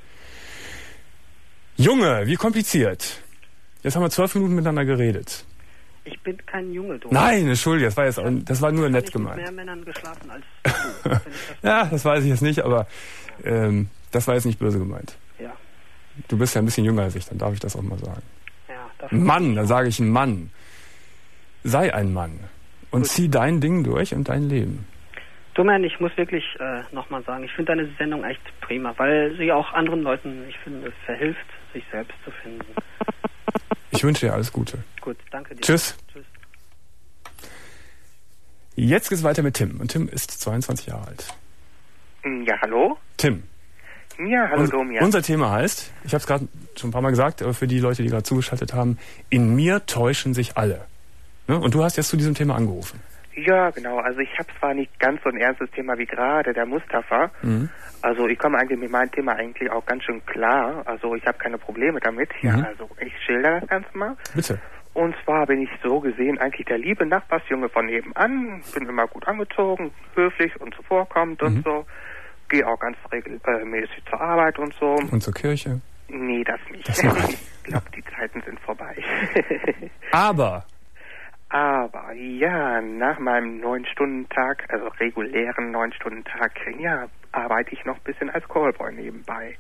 Speaker 1: Junge, wie kompliziert. Jetzt haben wir 12 Minuten miteinander geredet.
Speaker 3: Ich bin kein Junge, du.
Speaker 1: Nein, Entschuldige, das war nur nett gemeint.
Speaker 3: Ich habe mit mehr Männern geschlafen als du.
Speaker 1: Ja, das weiß ich jetzt nicht, aber das war jetzt nicht böse gemeint.
Speaker 3: Ja.
Speaker 1: Du bist ja ein bisschen jünger als ich, dann darf ich das auch mal sagen.
Speaker 3: Ja,
Speaker 1: Mann, dann sage ich ein Mann. Sei ein Mann und zieh dein Ding durch und dein Leben.
Speaker 3: Domian, ich muss wirklich nochmal sagen, ich finde deine Sendung echt prima, weil sie auch anderen Leuten, ich finde, verhilft, sich selbst zu finden.
Speaker 1: Ich wünsche dir alles Gute.
Speaker 3: Gut, danke dir.
Speaker 1: Tschüss. Jetzt geht's weiter mit Tim. Und Tim ist 22 Jahre alt.
Speaker 4: Ja, hallo?
Speaker 1: Tim.
Speaker 4: Ja, hallo Domian.
Speaker 1: Unser Thema heißt, ich habe es gerade schon ein paar Mal gesagt, aber für die Leute, die gerade zugeschaltet haben, in mir täuschen sich alle. Ne? Und du hast jetzt zu diesem Thema angerufen.
Speaker 4: Ja, genau. Also ich habe zwar nicht ganz so ein ernstes Thema wie gerade der Mustafa. Also ich komme eigentlich mit meinem Thema eigentlich auch ganz schön klar. Also ich habe keine Probleme damit. Ja, also ich schilder das Ganze mal.
Speaker 1: Bitte.
Speaker 4: Und zwar bin ich so gesehen eigentlich der liebe Nachbarsjunge von nebenan. Bin immer gut angezogen, höflich und zuvorkommend und so. Gehe auch ganz regelmäßig zur Arbeit und so.
Speaker 1: Und zur Kirche?
Speaker 4: Nee, das nicht.
Speaker 1: Das noch nicht.
Speaker 4: Ich glaube, die Zeiten sind vorbei.
Speaker 1: Aber,
Speaker 4: ja, nach meinem 9-Stunden-Tag, also regulären 9-Stunden-Tag, ja, arbeite ich noch ein bisschen als Callboy nebenbei.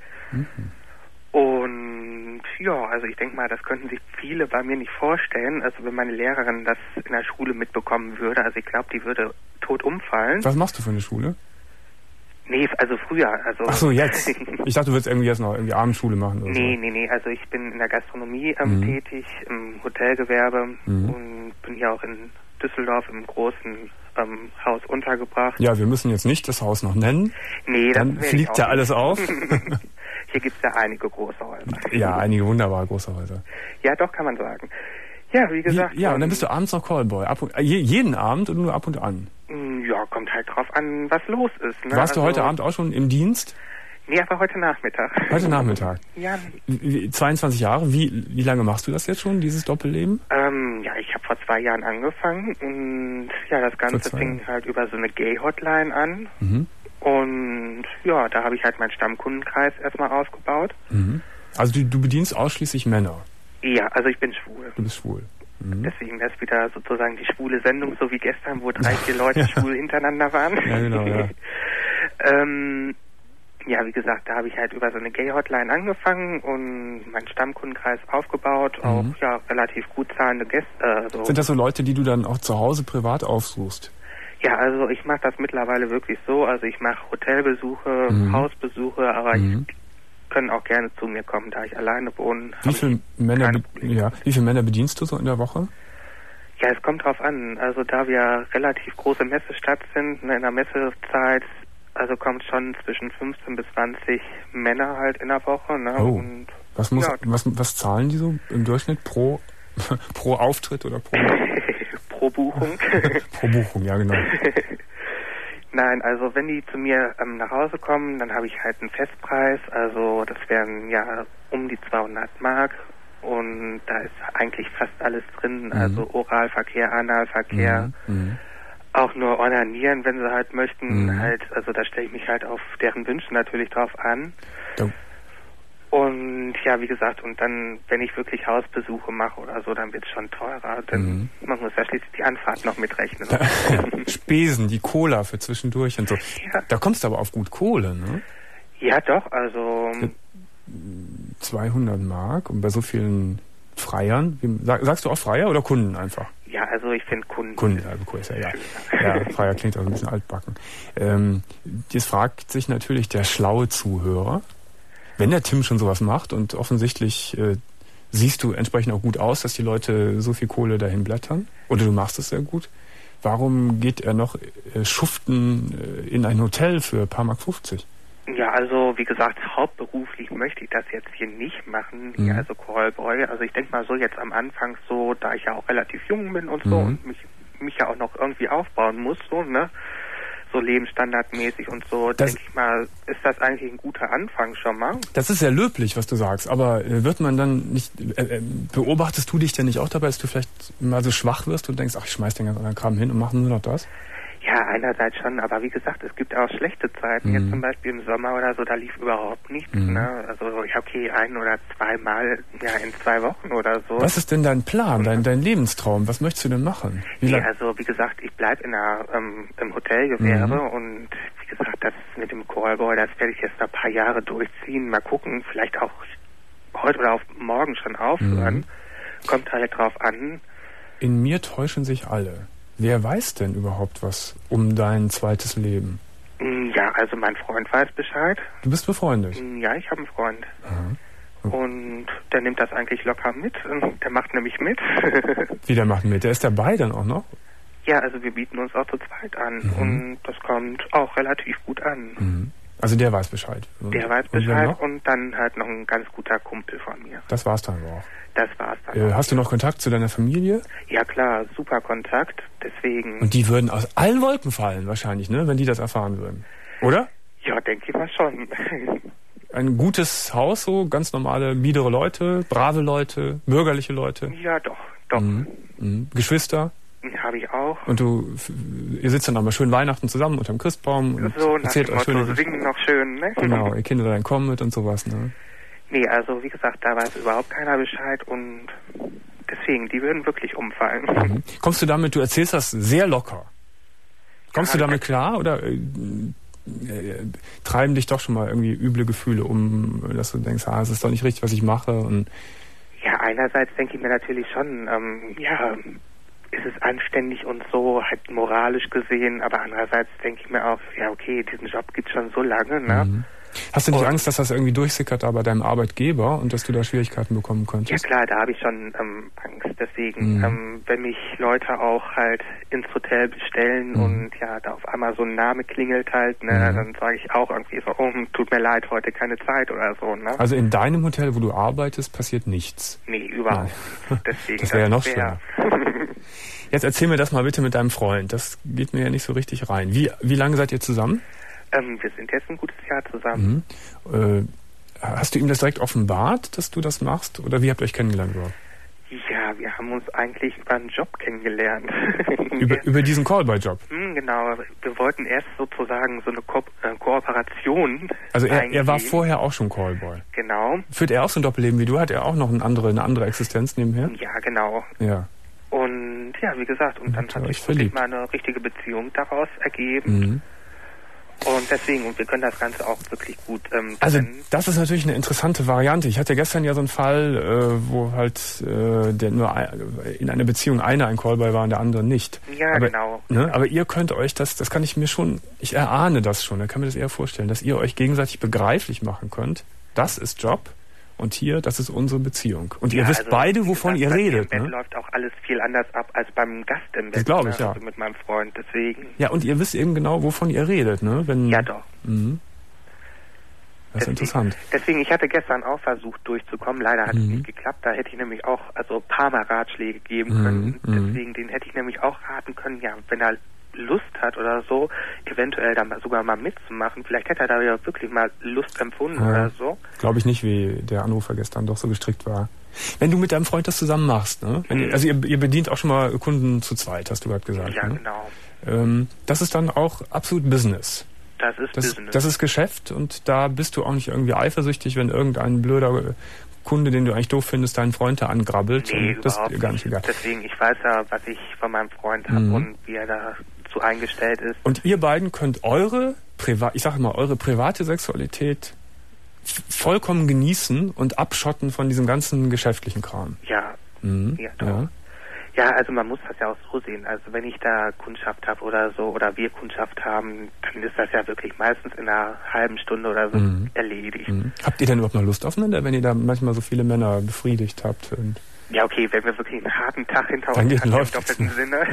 Speaker 4: Und ja, also ich denke mal, das könnten sich viele bei mir nicht vorstellen. Also wenn meine Lehrerin das in der Schule mitbekommen würde, also ich glaube, die würde tot umfallen.
Speaker 1: was machst du für eine Schule?
Speaker 4: Nee, also früher. Also
Speaker 1: Ach so, jetzt. Ich dachte, du würdest irgendwie jetzt noch irgendwie Abendschule machen oder
Speaker 4: Nee, also ich bin in der Gastronomie tätig, im Hotelgewerbe und bin hier auch in Düsseldorf im großen Haus untergebracht.
Speaker 1: Ja, wir müssen jetzt nicht das Haus noch nennen.
Speaker 4: Nee,
Speaker 1: Dann
Speaker 4: das
Speaker 1: fliegt ja alles auf.
Speaker 4: Hier gibt's ja einige große Häuser.
Speaker 1: Ja, einige wunderbare große Häuser.
Speaker 4: Ja, doch, kann man sagen. Ja, wie gesagt.
Speaker 1: Ja, und dann bist du abends noch Callboy. Jeden Abend oder nur ab und an?
Speaker 4: Ja, kommt halt drauf an, was los ist. Ne?
Speaker 1: Warst du heute Abend auch schon im Dienst?
Speaker 4: Nee, aber heute Nachmittag.
Speaker 1: Heute Nachmittag?
Speaker 4: Ja.
Speaker 1: 22 Jahre, wie lange machst du das jetzt schon, dieses Doppelleben?
Speaker 4: Ja, ich habe vor 2 Jahren angefangen und ja, das Ganze fing halt über so eine Gay-Hotline an. Und ja, da habe ich halt meinen Stammkundenkreis erstmal aufgebaut.
Speaker 1: Also du bedienst ausschließlich Männer?
Speaker 4: Ja, also ich bin schwul.
Speaker 1: Du bist schwul.
Speaker 4: Deswegen das wieder sozusagen die schwule Sendung, so wie gestern, wo 3, 4 Leute schwul hintereinander waren.
Speaker 1: Ja, genau, ja.
Speaker 4: Ja, wie gesagt, da habe ich halt über so eine Gay-Hotline angefangen und meinen Stammkundenkreis aufgebaut, auch ja relativ gut zahlende Gäste.
Speaker 1: Sind das so Leute, die du dann auch zu Hause privat aufsuchst?
Speaker 4: Ja, also ich mache das mittlerweile wirklich so, also ich mache Hotelbesuche, Hausbesuche, aber ich können auch gerne zu mir kommen, da ich alleine wohne.
Speaker 1: Wie viele Männer bedienst du so in der Woche?
Speaker 4: Ja, es kommt drauf an. Also da wir relativ große Messestadt sind, ne, in der Messezeit, also kommt schon zwischen 15 bis 20 Männer halt in der Woche. Ne?
Speaker 1: Oh.
Speaker 4: Und
Speaker 1: was zahlen die so im Durchschnitt pro Auftritt oder pro
Speaker 4: pro Buchung?
Speaker 1: Pro Buchung, ja genau.
Speaker 4: Nein, also wenn die zu mir nach Hause kommen, dann habe ich halt einen Festpreis, also das wären ja um die 200 Mark und da ist eigentlich fast alles drin, also Oralverkehr, Analverkehr, auch nur Onanieren, wenn sie halt möchten, halt, also da stelle ich mich halt auf deren Wünsche natürlich drauf an. Und ja, wie gesagt, und dann, wenn ich wirklich Hausbesuche mache oder so, dann wird es schon teurer, denn man muss ja schließlich die Anfahrt noch mitrechnen.
Speaker 1: Spesen, die Cola für zwischendurch und so. Ja. Da kommst du aber auf gut Kohle, ne?
Speaker 4: Ja, doch, also
Speaker 1: 200 Mark und bei so vielen Freiern, sagst du auch Freier oder Kunden einfach?
Speaker 4: Ja, also ich finde Kunden.
Speaker 1: Kunden, also cool ist ja. Ja, Freier klingt auch ein bisschen altbacken. Jetzt fragt sich natürlich der schlaue Zuhörer, wenn der Tim schon sowas macht und offensichtlich siehst du entsprechend auch gut aus, dass die Leute so viel Kohle dahin blättern, oder du machst es sehr gut, warum geht er noch schuften in ein Hotel für ein paar Mark 50?
Speaker 4: Ja, also wie gesagt, hauptberuflich möchte ich das jetzt hier nicht machen, hier also Callboy. Also ich denke mal so jetzt am Anfang so, da ich ja auch relativ jung bin und so und mich ja auch noch irgendwie aufbauen muss, so, ne? So lebensstandardmäßig und so, denke ich mal, ist das eigentlich ein guter Anfang schon mal. Das
Speaker 1: ist sehr löblich, was du sagst, aber wird man dann nicht, beobachtest du dich denn nicht auch dabei, dass du vielleicht mal so schwach wirst und denkst, ach, ich schmeiß den ganzen anderen Kram hin und mache nur noch das?
Speaker 4: Ja, einerseits schon, aber wie gesagt, es gibt auch schlechte Zeiten. Jetzt zum Beispiel im Sommer oder so, da lief überhaupt nichts. Ne? Also ich habe okay 1 oder 2 Mal in 2 Wochen oder so.
Speaker 1: Was ist denn dein Plan, dein Lebenstraum? Was möchtest du denn machen?
Speaker 4: Also wie gesagt, ich bleibe im Hotelgewerbe und wie gesagt, das mit dem Callboy, das werde ich jetzt noch ein paar Jahre durchziehen. Mal gucken, vielleicht auch heute oder morgen schon aufhören. Kommt halt drauf an.
Speaker 1: In mir täuschen sich alle. Wer weiß denn überhaupt was um dein zweites Leben?
Speaker 4: Ja, also mein Freund weiß Bescheid.
Speaker 1: Du bist befreundet?
Speaker 4: Ja, ich habe einen Freund. Und der nimmt das eigentlich locker mit. Der macht nämlich mit.
Speaker 1: Wie, der macht mit? Der ist dabei dann auch noch?
Speaker 4: Ja, also wir bieten uns auch zu zweit an. Und das kommt auch relativ gut an.
Speaker 1: Also der weiß Bescheid.
Speaker 4: Der weiß Bescheid und dann halt noch ein ganz guter Kumpel von mir.
Speaker 1: Das war's dann aber auch.
Speaker 4: Das war's dann.
Speaker 1: Hast du noch Kontakt zu deiner Familie?
Speaker 4: Ja klar, super Kontakt, deswegen...
Speaker 1: Und die würden aus allen Wolken fallen wahrscheinlich, ne, wenn die das erfahren würden. Oder?
Speaker 4: Ja, denke ich mal schon.
Speaker 1: Ein gutes Haus, so ganz normale, biedere Leute, brave Leute, bürgerliche Leute.
Speaker 4: Ja, doch.
Speaker 1: Geschwister?
Speaker 4: Habe ich auch.
Speaker 1: Und ihr sitzt dann aber schön Weihnachten zusammen unterm Christbaum und
Speaker 4: so,
Speaker 1: erzählt euch schöne...
Speaker 4: singen noch schön, ne?
Speaker 1: Genau, ihr Kinder dann kommen mit und sowas, ne?
Speaker 4: Nee, also wie gesagt, da weiß überhaupt keiner Bescheid und deswegen, die würden wirklich umfallen.
Speaker 1: Mhm. Kommst du damit, du erzählst das sehr locker. Kommst du damit klar oder treiben dich doch schon mal irgendwie üble Gefühle dass du denkst, es ist doch nicht richtig, was ich mache? Und
Speaker 4: ja, einerseits denke ich mir natürlich schon, ist es anständig und so, halt moralisch gesehen, aber andererseits denke ich mir auch, ja okay, diesen Job gibt's schon so lange, ne?
Speaker 1: Mhm. Hast du nicht Angst, dass das irgendwie durchsickert da bei deinem Arbeitgeber und dass du da Schwierigkeiten bekommen könntest?
Speaker 4: Ja klar, da habe ich schon Angst. Deswegen, wenn mich Leute auch halt ins Hotel bestellen und ja, da auf einmal so ein Name klingelt halt, ne, dann sage ich auch irgendwie so, tut mir leid, heute keine Zeit oder so, ne?
Speaker 1: Also in deinem Hotel, wo du arbeitest, passiert nichts?
Speaker 4: Nee, überhaupt nicht. Deswegen,
Speaker 1: das wäre ja noch schlimmer. Jetzt erzähl mir das mal bitte mit deinem Freund. Das geht mir ja nicht so richtig rein. Wie lange seid ihr zusammen?
Speaker 4: Wir sind jetzt ein gutes Jahr zusammen.
Speaker 1: Hast du ihm das direkt offenbart, dass du das machst? Oder wie habt ihr euch kennengelernt überhaupt?
Speaker 4: Ja, wir haben uns eigentlich über einen Job kennengelernt.
Speaker 1: Über diesen Callboy-Job?
Speaker 4: Genau. Wir wollten erst sozusagen so eine Kooperation.
Speaker 1: Also er war vorher auch schon Callboy?
Speaker 4: Genau.
Speaker 1: Führt er auch so ein Doppelleben wie du? Hat er auch noch eine andere Existenz nebenher?
Speaker 4: Ja, genau.
Speaker 1: Ja.
Speaker 4: Und ja, wie gesagt, und dann hat sich wirklich mal eine richtige Beziehung daraus ergeben. Und deswegen, und wir können das Ganze auch wirklich gut
Speaker 1: also das ist natürlich eine interessante Variante. Ich hatte gestern ja so einen Fall, wo halt der nur in einer Beziehung ein Callboy war und der andere nicht.
Speaker 4: Ja,
Speaker 1: aber,
Speaker 4: genau.
Speaker 1: Ne, aber ihr könnt euch das kann ich mir schon, ich erahne das schon, da kann mir das eher vorstellen, dass ihr euch gegenseitig begreiflich machen könnt. Das ist Job. Und hier, das ist unsere Beziehung. Und ihr wisst beide, wovon ihr redet.
Speaker 4: Im Bett läuft auch alles viel anders ab als beim Gast im Bett.
Speaker 1: Das glaube ich, ja.
Speaker 4: Also mit meinem Freund, deswegen.
Speaker 1: Ja, und ihr wisst eben genau, wovon ihr redet, ne?
Speaker 4: Ja, doch.
Speaker 1: Das ist interessant.
Speaker 4: Deswegen, ich hatte gestern auch versucht durchzukommen. Leider hat es nicht geklappt. Da hätte ich nämlich auch ein paar Mal Ratschläge geben können. Deswegen, den hätte ich nämlich auch raten können, ja, wenn er Lust hat oder so, eventuell dann sogar mal mitzumachen. Vielleicht hätte er da ja wirklich mal Lust empfunden oder so.
Speaker 1: Glaube ich nicht, wie der Anrufer gestern doch so gestrickt war. Wenn du mit deinem Freund das zusammen machst, ne? Also ihr bedient auch schon mal Kunden zu zweit, hast du gerade gesagt.
Speaker 4: Ja,
Speaker 1: ne?
Speaker 4: genau.
Speaker 1: Das ist dann auch absolut Business.
Speaker 4: Das ist Business.
Speaker 1: Das ist Geschäft und da bist du auch nicht irgendwie eifersüchtig, wenn irgendein blöder Kunde, den du eigentlich doof findest, deinen Freund da angrabbelt.
Speaker 4: Nee,
Speaker 1: das ist gar nicht egal.
Speaker 4: Deswegen, ich weiß ja, was ich von meinem Freund habe und wie er da so eingestellt ist.
Speaker 1: Und ihr beiden könnt eure private Sexualität vollkommen genießen und abschotten von diesem ganzen geschäftlichen Kram.
Speaker 4: Ja. Ja, doch.
Speaker 1: Ja.
Speaker 4: Ja, also man muss das ja auch so sehen. Also wenn ich da Kundschaft habe oder so, oder wir Kundschaft haben, dann ist das ja wirklich meistens in einer halben Stunde oder so erledigt.
Speaker 1: Habt ihr denn überhaupt noch Lust aufeinander, wenn ihr da manchmal so viele Männer befriedigt habt?
Speaker 4: Ja, okay, wenn wir wirklich einen harten Tag hinter uns
Speaker 1: haben,
Speaker 4: im doppelten Sinne,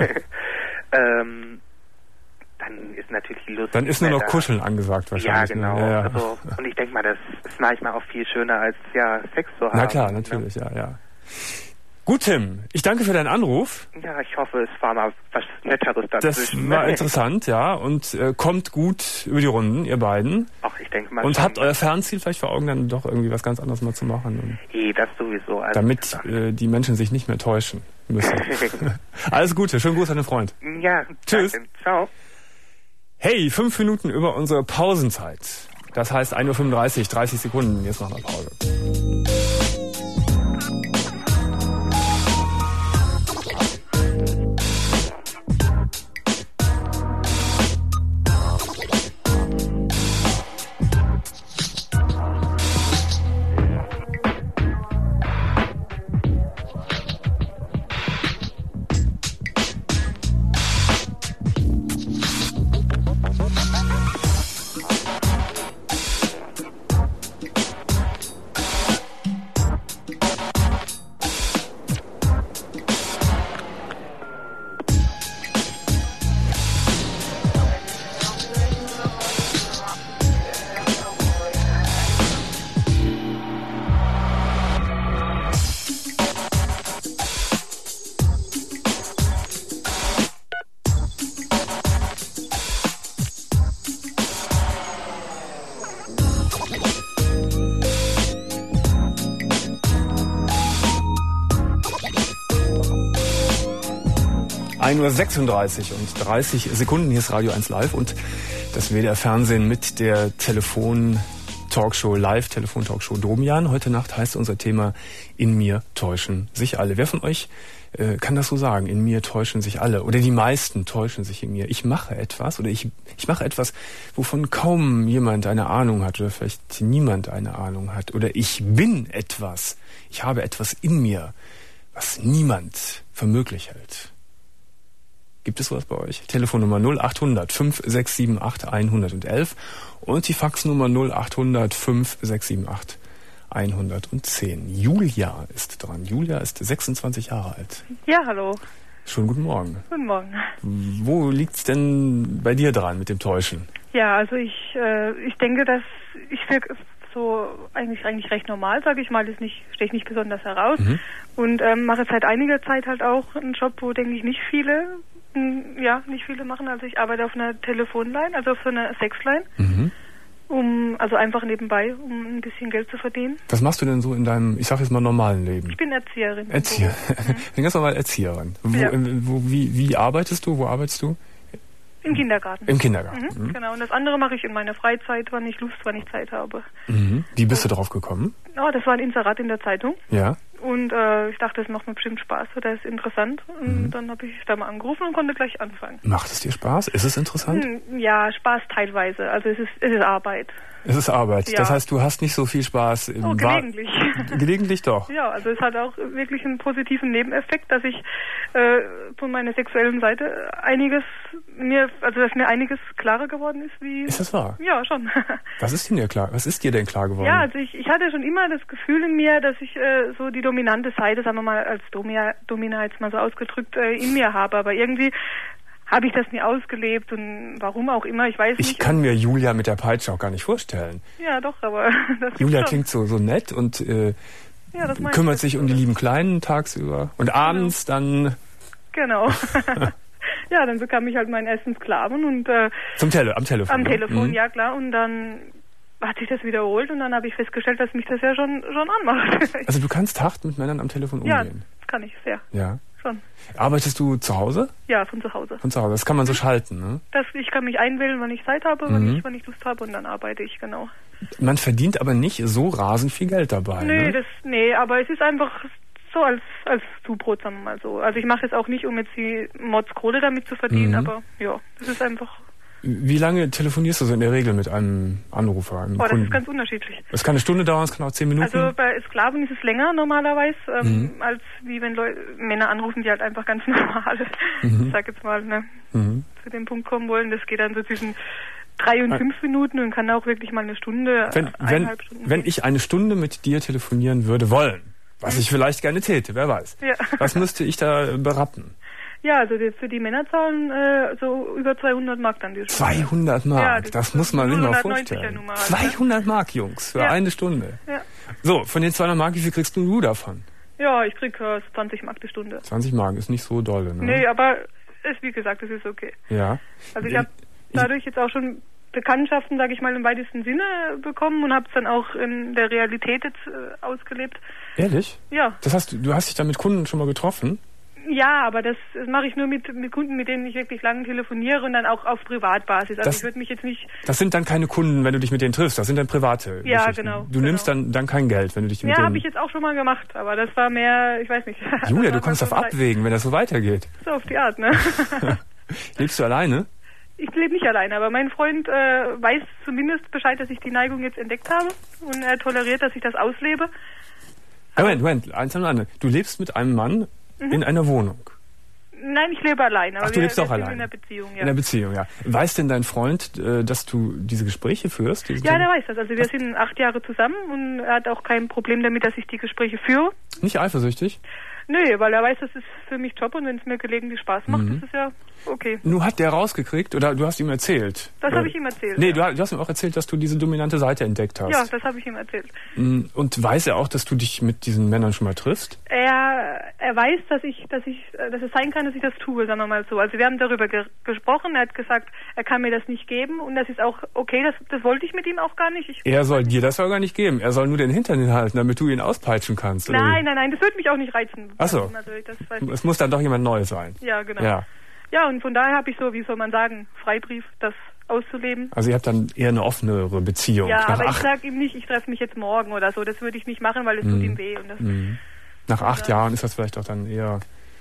Speaker 4: dann ist natürlich die Lust.
Speaker 1: Dann ist nur noch Kuscheln angesagt wahrscheinlich.
Speaker 4: Ja, genau.
Speaker 1: Ja.
Speaker 4: Also, und ich denke mal, das ist manchmal auch viel schöner als Sex zu haben.
Speaker 1: Na klar, natürlich, ne? Ja. Gut, Tim, ich danke für deinen Anruf.
Speaker 4: Ja, ich hoffe, es war mal was Netteres dazwischen.
Speaker 1: Das war interessant, ja, und kommt gut über die Runden, ihr beiden.
Speaker 4: Ach, ich denke mal.
Speaker 1: Und
Speaker 4: schon.
Speaker 1: habt euer Fernziel vielleicht vor Augen, dann doch irgendwie was ganz anderes mal zu machen.
Speaker 4: Das sowieso. Also
Speaker 1: damit die Menschen sich nicht mehr täuschen müssen. Alles Gute, schönen Gruß an den Freund.
Speaker 4: Ja,
Speaker 1: tschüss.
Speaker 4: Danke. Ciao.
Speaker 1: Hey, 5 Minuten über unsere Pausenzeit. Das heißt 1:35 Uhr, 30 Sekunden, jetzt noch eine Pause. 1:36 und 30 Sekunden. Hier ist Radio 1 Live und das WDR Fernsehen mit der Telefon-Talkshow Live, Telefon-Talkshow Domian. Heute Nacht heißt unser Thema: In mir täuschen sich alle. Wer von euch kann das so sagen? In mir täuschen sich alle. Oder die meisten täuschen sich in mir. Ich mache etwas oder ich mache etwas, wovon kaum jemand eine Ahnung hat oder vielleicht niemand eine Ahnung hat. Oder ich bin etwas. Ich habe etwas in mir, was niemand für möglich hält. Gibt es sowas bei euch? Telefonnummer 0800 5678 111 und die Faxnummer 0800 5678 110. Julia ist dran. Julia ist 26 Jahre alt.
Speaker 5: Ja, hallo.
Speaker 1: Schönen guten Morgen.
Speaker 5: Guten Morgen.
Speaker 1: Wo liegt's denn bei dir dran mit dem Täuschen?
Speaker 5: Ja, also ich denke, dass ich wirke so eigentlich recht normal, sage ich mal. Stehe ich nicht besonders heraus. Und mache seit einiger Zeit halt auch einen Job, wo, denke ich, nicht viele machen. Also ich arbeite auf einer Telefonline, also auf so einer Sexline. Also einfach nebenbei, um ein bisschen Geld zu verdienen.
Speaker 1: Was machst du denn so in deinem, ich sag jetzt mal, normalen Leben?
Speaker 5: Ich bin Erzieherin.
Speaker 1: Ganz normal Erzieherin. Wie arbeitest du? Wo arbeitest du?
Speaker 5: Im Kindergarten.
Speaker 1: Im Kindergarten.
Speaker 5: Genau, und das andere mache ich in meiner Freizeit, wann ich Lust, wann ich Zeit habe.
Speaker 1: Wie bist du drauf gekommen?
Speaker 5: Das war ein Inserat in der Zeitung.
Speaker 1: Ja.
Speaker 5: Und ich dachte, das macht mir bestimmt Spaß, das ist interessant. Und dann habe ich da mal angerufen und konnte gleich anfangen.
Speaker 1: Macht es dir Spaß? Ist es interessant?
Speaker 5: Ja, Spaß teilweise. Also es ist Arbeit. Es ist Arbeit.
Speaker 1: Ja. Das heißt, du hast nicht so viel Spaß im
Speaker 5: gelegentlich.
Speaker 1: Gelegentlich doch.
Speaker 5: Ja, also es hat auch wirklich einen positiven Nebeneffekt, dass ich von meiner sexuellen Seite dass mir einiges klarer geworden ist, wie. Ist
Speaker 1: das wahr?
Speaker 5: Ja, schon.
Speaker 1: Was ist dir denn klar geworden?
Speaker 5: Ja, also ich hatte schon immer das Gefühl in mir, dass ich so die dominante Seite, sagen wir mal als Domina jetzt mal so ausgedrückt, in mir habe, aber irgendwie habe ich das nie ausgelebt und warum auch immer, ich weiß nicht.
Speaker 1: Ich kann mir Julia mit der Peitsche auch gar nicht vorstellen.
Speaker 5: Ja, doch, aber das
Speaker 1: Julia klingt so nett und kümmert sich um die lieben Kleinen tagsüber und abends dann.
Speaker 5: Genau. Ja, dann bekam ich halt meinen ersten Sklaven und
Speaker 1: am Telefon.
Speaker 5: Am Telefon, ja klar. Und dann hat sich das wiederholt und dann habe ich festgestellt, dass mich das ja schon anmacht.
Speaker 1: Also du kannst hart mit Männern am Telefon umgehen?
Speaker 5: Ja, kann ich sehr.
Speaker 1: Ja.
Speaker 5: Schon.
Speaker 1: Arbeitest du zu Hause?
Speaker 5: Ja, von zu Hause.
Speaker 1: Von zu Hause, das kann man so schalten, ne?
Speaker 5: Ich kann mich einwählen, wann ich Zeit habe, wann ich Lust habe und dann arbeite ich, genau.
Speaker 1: Man verdient aber nicht so rasend viel Geld dabei,
Speaker 5: ne? Aber es ist einfach so als Zubrot, sagen wir mal so. Also ich mache es auch nicht, um jetzt die Mordskohle damit zu verdienen, aber ja, das ist einfach.
Speaker 1: Wie lange telefonierst du so in der Regel mit einem Anrufer, einem Kunden?
Speaker 5: Das ist ganz unterschiedlich.
Speaker 1: Es kann eine Stunde dauern, es kann auch 10 Minuten.
Speaker 5: Also bei Sklaven ist es länger normalerweise, als wie wenn Männer anrufen, die halt einfach ganz normal, ich sag jetzt mal, zu dem Punkt kommen wollen. Das geht dann so zwischen 3 und 5 Minuten und kann auch wirklich mal eine Stunde, eineinhalb Stunden.
Speaker 1: Wenn ich eine Stunde mit dir telefonieren würde wollen, was ich vielleicht gerne täte, wer weiß. Ja. Was müsste ich da berappen?
Speaker 5: Ja, also für die Männer zahlen so über 200 Mark dann die Stunde.
Speaker 1: 200 Mark, ja, das muss man sich mal vorstellen. 200 Mark, Jungs, für eine Stunde. Ja. So, von den 200 Mark, wie viel kriegst du davon?
Speaker 5: Ja, ich krieg 20 Mark die Stunde.
Speaker 1: 20 Mark ist nicht so dolle, ne?
Speaker 5: Nee, aber wie gesagt, das ist okay.
Speaker 1: Ja.
Speaker 5: Also ich habe dadurch jetzt auch schon Bekanntschaften, sage ich mal, im weitesten Sinne bekommen und habe es dann auch in der Realität jetzt ausgelebt.
Speaker 1: Ehrlich?
Speaker 5: Ja.
Speaker 1: Das heißt, du hast dich da mit Kunden schon mal getroffen?
Speaker 5: Ja, aber das mache ich nur mit Kunden, mit denen ich wirklich lange telefoniere und dann auch auf Privatbasis. Also ich würde mich jetzt nicht...
Speaker 1: Das sind dann keine Kunden, wenn du dich mit denen triffst, das sind dann private
Speaker 5: Ja,
Speaker 1: Geschichten.
Speaker 5: genau.
Speaker 1: Du nimmst dann kein Geld, wenn du dich mit denen...
Speaker 5: Ja, habe ich jetzt auch schon mal gemacht, aber das war mehr, ich weiß nicht.
Speaker 1: Julia, du kannst auf abwägen, wenn das so weitergeht.
Speaker 5: So auf die Art, ne?
Speaker 1: Lebst du alleine?
Speaker 5: Ich lebe nicht alleine, aber mein Freund weiß zumindest Bescheid, dass ich die Neigung jetzt entdeckt habe und er toleriert, dass ich das auslebe.
Speaker 1: Moment, eins am anderen. Du lebst mit einem Mann in einer Wohnung?
Speaker 5: Nein, ich lebe alleine. Aber
Speaker 1: du lebst auch alleine?
Speaker 5: In einer Beziehung, ja.
Speaker 1: In einer Beziehung, ja. Weiß denn dein Freund, dass du diese Gespräche führst?
Speaker 5: Ja, der weiß das. Also wir sind 8 Jahre zusammen und er hat auch kein Problem damit, dass ich die Gespräche führe.
Speaker 1: Nicht eifersüchtig?
Speaker 5: Nee, weil er weiß, das ist für mich Job und wenn es mir gelegentlich Spaß macht, ist es ja okay.
Speaker 1: Nun hat der rausgekriegt oder du hast ihm erzählt?
Speaker 5: Das habe ich ihm erzählt.
Speaker 1: Nee, du hast ihm auch erzählt, dass du diese dominante Seite entdeckt hast.
Speaker 5: Ja, das habe ich ihm erzählt.
Speaker 1: Und weiß er auch, dass du dich mit diesen Männern schon mal triffst?
Speaker 5: Er weiß, dass es sein kann, dass ich das tue, sagen wir mal so. Also wir haben darüber gesprochen, er hat gesagt, er kann mir das nicht geben und das ist auch okay, das wollte ich mit ihm auch gar nicht.
Speaker 1: Er soll dir das aber gar nicht geben, er soll nur den Hintern hinhalten, damit du ihn auspeitschen kannst.
Speaker 5: Nein, das würde mich auch nicht reizen.
Speaker 1: Ach so, es muss dann doch jemand Neues sein.
Speaker 5: Ja, genau.
Speaker 1: Ja.
Speaker 5: Ja, und von daher habe ich so, wie soll man sagen, Freibrief, das auszuleben.
Speaker 1: Also ihr habt dann eher eine offenere Beziehung.
Speaker 5: Ja, aber ich sage ihm nicht, ich treffe mich jetzt morgen oder so. Das würde ich nicht machen, weil es tut ihm weh. Und das
Speaker 1: nach 8 Jahren ist das vielleicht auch dann eher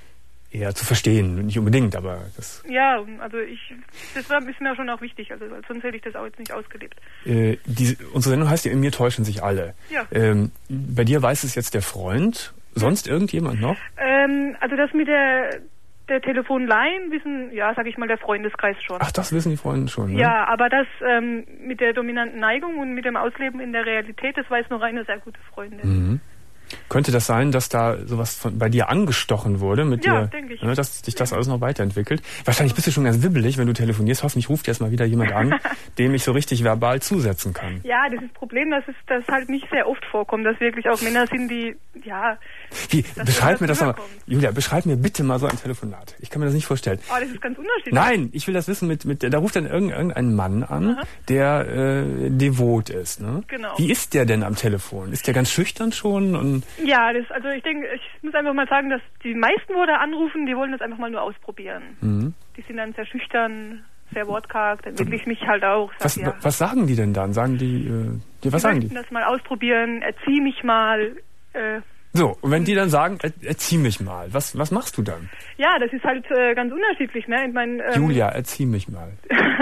Speaker 1: zu verstehen. Nicht unbedingt, aber das...
Speaker 5: Ja, also das ist mir schon auch wichtig. Also sonst hätte ich das auch jetzt nicht ausgelebt.
Speaker 1: Unsere Sendung heißt ja, in mir täuschen sich alle.
Speaker 5: Ja.
Speaker 1: Bei dir weiß es jetzt der Freund. Sonst irgendjemand noch?
Speaker 5: Also das mit der Telefonleihen wissen, ja, sag ich mal, der Freundeskreis schon.
Speaker 1: Ach, das wissen die Freunde schon, ne?
Speaker 5: Ja, aber das mit der dominanten Neigung und mit dem Ausleben in der Realität, das weiß noch eine sehr gute Freundin.
Speaker 1: Mhm. Könnte das sein, dass da sowas bei dir angestochen wurde mit dir?
Speaker 5: Ja, denke ich.
Speaker 1: Ne, dass sich das alles noch weiterentwickelt? Wahrscheinlich bist du schon ganz wibbelig, wenn du telefonierst. Hoffentlich ruft jetzt mal wieder jemand an, dem ich so richtig verbal zusetzen kann.
Speaker 5: Ja, das ist das Problem, dass das halt nicht sehr oft vorkommt, dass wirklich auch Männer sind, die, ja...
Speaker 1: Wie, beschreib mir das mal. Julia, beschreib mir bitte mal so ein Telefonat. Ich kann mir das nicht vorstellen.
Speaker 5: Oh, das ist ganz unterschiedlich.
Speaker 1: Nein, ich will das wissen da ruft dann irgendein Mann an, der devot ist, ne?
Speaker 5: Genau.
Speaker 1: Wie ist der denn am Telefon? Ist der ganz schüchtern schon? Und
Speaker 5: ja, also ich denke, ich muss einfach mal sagen, dass die meisten, wo da anrufen, die wollen das einfach mal nur ausprobieren.
Speaker 1: Mhm.
Speaker 5: Die sind dann sehr schüchtern, sehr wortkarg, dann will ich mich halt auch.
Speaker 1: Was sagen die denn dann? Sagen die, was sagen die?
Speaker 5: Die möchten das mal ausprobieren, erzieh mich mal.
Speaker 1: So, und wenn die dann sagen, erzieh mich mal, was machst du dann?
Speaker 5: Ja, das ist halt ganz unterschiedlich, ne? Ich mein,
Speaker 1: Julia, erzieh mich mal.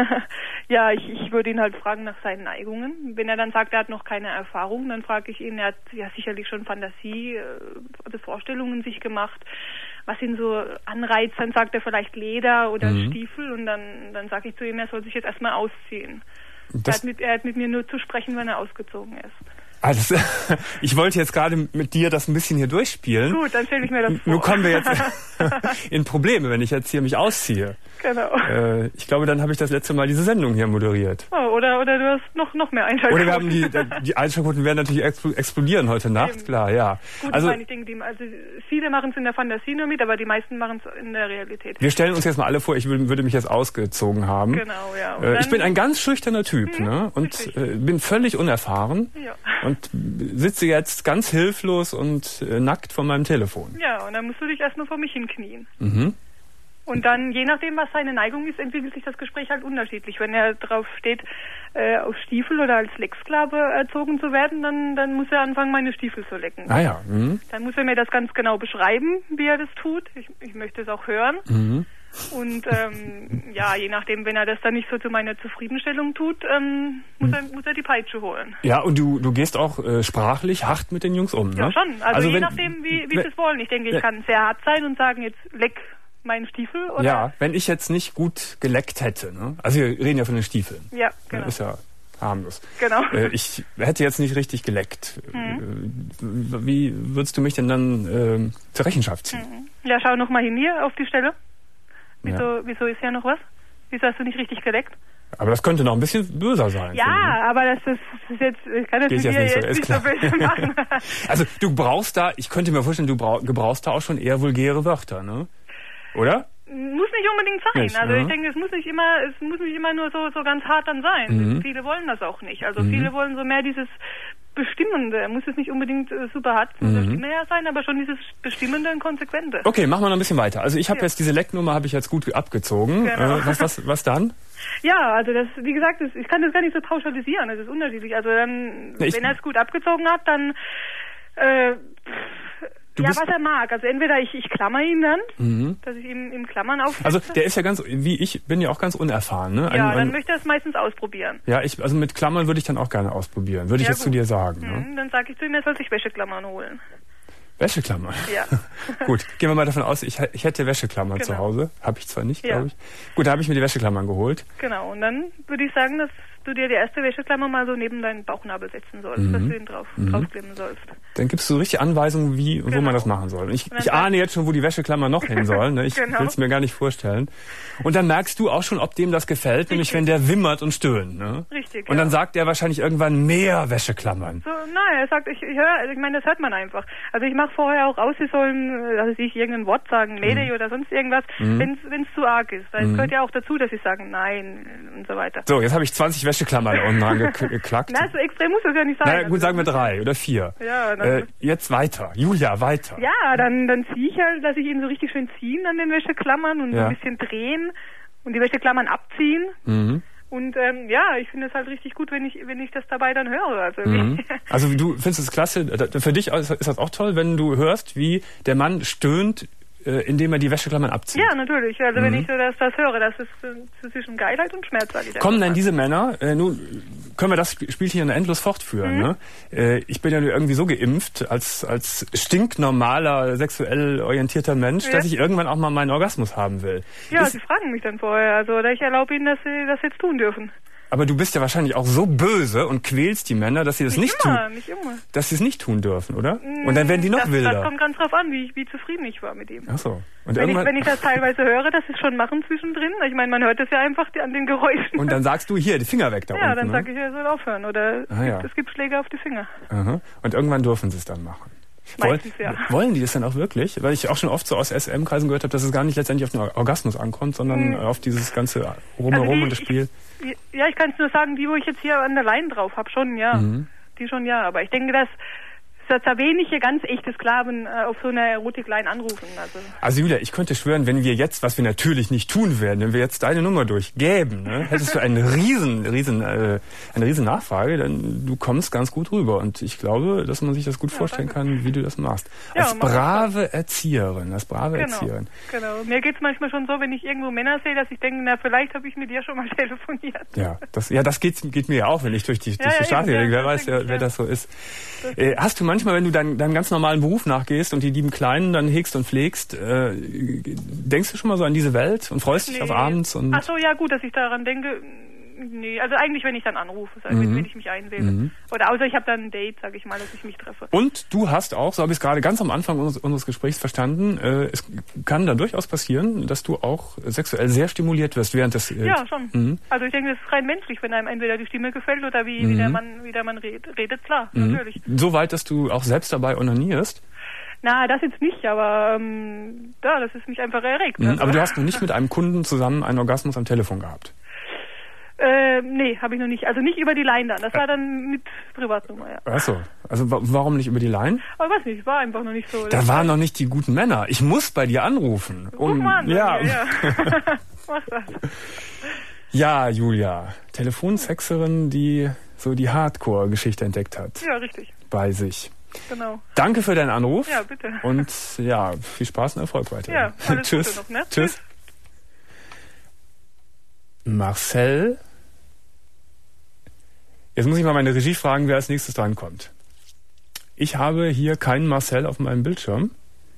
Speaker 5: Ja, ich würde ihn halt fragen nach seinen Neigungen. Wenn er dann sagt, er hat noch keine Erfahrung, dann frage ich ihn, er hat ja sicherlich schon Fantasie, also Vorstellungen sich gemacht. Was ihn so anreizt, dann sagt er vielleicht Leder oder Stiefel und dann sage ich zu ihm, er soll sich jetzt erstmal ausziehen. Er hat mit mir nur zu sprechen, wenn er ausgezogen ist.
Speaker 1: Also, ich wollte jetzt gerade mit dir das ein bisschen hier durchspielen.
Speaker 5: Gut, dann stelle ich mir das vor.
Speaker 1: Nur kommen wir jetzt in Probleme, wenn ich jetzt hier mich ausziehe.
Speaker 5: Genau.
Speaker 1: Ich glaube, dann habe ich das letzte Mal diese Sendung hier moderiert.
Speaker 5: Oh, oder du hast noch mehr Einschaltquoten.
Speaker 1: Oder wir haben die Einschaltquoten werden natürlich explodieren heute Nacht,
Speaker 5: Eben.
Speaker 1: Klar, ja.
Speaker 5: Gut,
Speaker 1: also
Speaker 5: ich denke, viele machen es in der Fantasie nur mit, aber die meisten machen es in der Realität.
Speaker 1: Wir stellen uns jetzt mal alle vor, ich würde mich jetzt ausgezogen haben.
Speaker 5: Genau, ja.
Speaker 1: Ich bin ein ganz schüchterner Typ, ne? Und bin völlig unerfahren.
Speaker 5: Ja.
Speaker 1: Und sitze jetzt ganz hilflos und nackt vor meinem Telefon.
Speaker 5: Ja, und dann musst du dich erstmal vor mich hinknien.
Speaker 1: Mhm.
Speaker 5: Und dann, je nachdem, was seine Neigung ist, entwickelt sich das Gespräch halt unterschiedlich. Wenn er drauf steht, auf Stiefel oder als Lecksklave erzogen zu werden, dann muss er anfangen, meine Stiefel zu lecken.
Speaker 1: Ah ja. Mhm.
Speaker 5: Dann muss er mir das ganz genau beschreiben, wie er das tut. Ich möchte es auch hören.
Speaker 1: Mhm.
Speaker 5: Und ja, je nachdem, wenn er das dann nicht so zu meiner Zufriedenstellung tut, muss er die Peitsche holen.
Speaker 1: Ja, und du gehst auch sprachlich hart mit den Jungs um, ne?
Speaker 5: Ja, schon. Also je
Speaker 1: wenn,
Speaker 5: nachdem, wie sie es wollen. Ich denke, ich kann sehr hart sein und sagen, jetzt leck meinen Stiefel. Oder?
Speaker 1: Ja, wenn ich jetzt nicht gut geleckt hätte, ne? Also wir reden ja von den Stiefeln.
Speaker 5: Ja, genau.
Speaker 1: Ist ja harmlos.
Speaker 5: Genau.
Speaker 1: Ich hätte jetzt nicht richtig geleckt. Wie würdest du mich denn dann zur Rechenschaft ziehen?
Speaker 5: Ja, schau noch mal hin hier auf die Stelle.
Speaker 1: Ja.
Speaker 5: Wieso ist ja noch was? Wieso hast du nicht richtig geleckt?
Speaker 1: Aber das könnte noch ein bisschen böser sein.
Speaker 5: Ja, aber das ist jetzt, ich kann das mit dir jetzt nicht so böse machen.
Speaker 1: Also du brauchst da, ich könnte mir vorstellen, du gebrauchst da auch schon eher vulgäre Wörter, ne? Oder?
Speaker 5: Muss nicht unbedingt sein.
Speaker 1: Nicht,
Speaker 5: also ich denke, es muss nicht immer nur so ganz hart dann sein. Viele wollen das auch nicht. Also viele wollen so mehr dieses Bestimmende. Muss es nicht unbedingt super hart von der Stimme her sein, aber schon dieses Bestimmende und Konsequente.
Speaker 1: Okay, machen wir noch ein bisschen weiter. Also ich habe jetzt diese Lecknummer habe ich jetzt gut abgezogen.
Speaker 5: Genau.
Speaker 1: Was dann?
Speaker 5: Ja, also das, wie gesagt, ich kann das gar nicht so pauschalisieren. Das ist unterschiedlich. Also dann, wenn er es gut abgezogen hat, dann was er mag. Also entweder ich klammer ihn dann, dass ich ihm im Klammern aufsetze.
Speaker 1: Also der ist ja ganz, wie ich, bin ja auch ganz unerfahren, ne?
Speaker 5: Ja, dann möchte er es meistens ausprobieren.
Speaker 1: Ja, also mit Klammern würde ich dann auch gerne ausprobieren. Würde ich jetzt zu dir sagen. Ne?
Speaker 5: Dann sage ich zu ihm, er soll sich Wäscheklammern holen.
Speaker 1: Wäscheklammern?
Speaker 5: Ja.
Speaker 1: Gut, gehen wir mal davon aus, ich hätte Wäscheklammern zu Hause. Habe ich zwar nicht, glaube ich. Gut, da habe ich mir die Wäscheklammern geholt.
Speaker 5: Genau, und dann würde ich sagen, dass du dir die erste Wäscheklammer mal so neben deinen Bauchnabel setzen sollst, dass du ihn draufkleben sollst.
Speaker 1: Dann gibst du richtig Anweisungen, wo man das machen soll. Und ich ahne jetzt schon, wo die Wäscheklammern noch hin sollen. Ne? Ich will es mir gar nicht vorstellen. Und dann merkst du auch schon, ob dem das gefällt, nämlich wenn der wimmert und stöhnt. Ne?
Speaker 5: Richtig,
Speaker 1: Und dann sagt er wahrscheinlich irgendwann mehr Wäscheklammern.
Speaker 5: So, nein, er sagt, ich meine, das hört man einfach. Also ich mache vorher auch aus, sie sollen, also ich irgendein Wort sagen, Mädel oder sonst irgendwas, wenn es zu arg ist. Weil es gehört ja auch dazu, dass sie sagen nein und so weiter.
Speaker 1: So, jetzt habe ich 20 Wäscheklammer da unten angeklackt.
Speaker 5: Na, so extrem muss das ja nicht sein.
Speaker 1: Na gut, sagen wir 3 oder 4.
Speaker 5: Ja, dann
Speaker 1: jetzt weiter. Julia, weiter.
Speaker 5: Ja, dann ziehe ich halt, dass ich ihn so richtig schön ziehen an den Wäscheklammern und so ein bisschen drehen und die Wäscheklammern abziehen.
Speaker 1: Mhm.
Speaker 5: Und ich finde es halt richtig gut, wenn ich das dabei dann höre.
Speaker 1: Also du findest es klasse, für dich ist das auch toll, wenn du hörst, wie der Mann stöhnt, indem er die Wäscheklammern abzieht.
Speaker 5: Ja, natürlich. Also wenn ich so das höre, das ist zwischen Geilheit und Schmerz, sage ich.
Speaker 1: Kommen dann diese Männer, nun können wir das Spielchen endlos fortführen, ne? Ich bin ja irgendwie so geimpft, als stinknormaler, sexuell orientierter Mensch, dass ich irgendwann auch mal meinen Orgasmus haben will.
Speaker 5: Ja, sie fragen mich dann vorher, also ich erlaube ihnen, dass sie das jetzt tun dürfen.
Speaker 1: Aber du bist ja wahrscheinlich auch so böse und quälst die Männer, dass sie das nicht tun.
Speaker 5: Nicht immer.
Speaker 1: Dass sie es nicht tun dürfen, oder? Und dann werden die noch wilder.
Speaker 5: Das kommt ganz drauf an, wie zufrieden ich war mit ihm.
Speaker 1: Ach so. Und
Speaker 5: wenn ich das teilweise höre, dass sie es schon machen zwischendrin. Ich meine, man hört es ja einfach an den Geräuschen.
Speaker 1: Und dann sagst du, hier, die Finger weg da unten.
Speaker 5: Ja, dann sag ich, er soll aufhören. Oder es gibt Schläge auf die Finger.
Speaker 1: Aha. Und irgendwann dürfen sie es dann machen.
Speaker 5: Meistens,
Speaker 1: wollen die das dann auch wirklich? Weil ich auch schon oft so aus SM-Kreisen gehört habe, dass es gar nicht letztendlich auf den Orgasmus ankommt, sondern auf dieses ganze Rumherum und das Spiel.
Speaker 5: Ich kann es nur sagen, die, wo ich jetzt hier an der Leine drauf habe, schon, ja. Die schon, ja. Aber ich denke, dass da wenige ganz echte Sklaven auf so einer Erotikline anrufen.
Speaker 1: Also Julia, ich könnte schwören, wenn wir jetzt, was wir natürlich nicht tun werden, wenn wir jetzt deine Nummer durchgäben, ne, hättest du eine riesen Nachfrage, denn du kommst ganz gut rüber. Und ich glaube, dass man sich das gut vorstellen kann, wie du das machst. Als brave Erzieherin,
Speaker 5: Genau. Mir geht's manchmal schon so, wenn ich irgendwo Männer sehe, dass ich denke, na, vielleicht habe ich mit dir schon mal telefoniert.
Speaker 1: Das geht mir ja auch, wenn ich durch die Straße gehe. Wer weiß, wer das so ist. Hast du manchmal, wenn du deinem ganz normalen Beruf nachgehst und die lieben Kleinen dann hegst und pflegst, denkst du schon mal so an diese Welt und freust dich auf abends?
Speaker 5: Ach so, ja gut, dass ich daran denke. Nee, also eigentlich, wenn ich dann anrufe, wenn ich mich einwähle. Oder außer ich habe dann ein Date, sage ich mal, dass ich mich treffe.
Speaker 1: Und du hast auch, so habe ich es gerade ganz am Anfang unseres Gesprächs verstanden, es kann dann durchaus passieren, dass du auch sexuell sehr stimuliert wirst während des...
Speaker 5: Ja, schon. Also ich denke, das ist rein menschlich, wenn einem entweder die Stimme gefällt oder wie der Mann redet, klar, natürlich. So
Speaker 1: weit, dass du auch selbst dabei onanierst?
Speaker 5: Na, das jetzt nicht, aber das ist mich einfach erregt. Also.
Speaker 1: Aber du hast noch nicht mit einem Kunden zusammen einen Orgasmus am Telefon gehabt?
Speaker 5: Nee, habe ich noch nicht. Also nicht über die Line dann. Das war dann mit Privatnummer, ja.
Speaker 1: Ach so. Also warum nicht über die Line?
Speaker 5: Aber weiß nicht, war einfach noch nicht so.
Speaker 1: Da waren noch nicht die guten Männer. Ich muss bei dir anrufen.
Speaker 5: Ruf mal an. Ja. Mach das.
Speaker 1: Ja, Julia. Telefonsexerin, die so die Hardcore-Geschichte entdeckt hat.
Speaker 5: Ja, richtig.
Speaker 1: Bei sich.
Speaker 5: Genau.
Speaker 1: Danke für deinen Anruf.
Speaker 5: Ja, bitte.
Speaker 1: Und ja, viel Spaß und Erfolg weiter.
Speaker 5: Ja, alles
Speaker 1: Tschüss.
Speaker 5: Gute noch, ne?
Speaker 1: Tschüss. Marcel. Jetzt muss ich mal meine Regie fragen, wer als nächstes drankommt. Ich habe hier keinen Marcel auf meinem Bildschirm.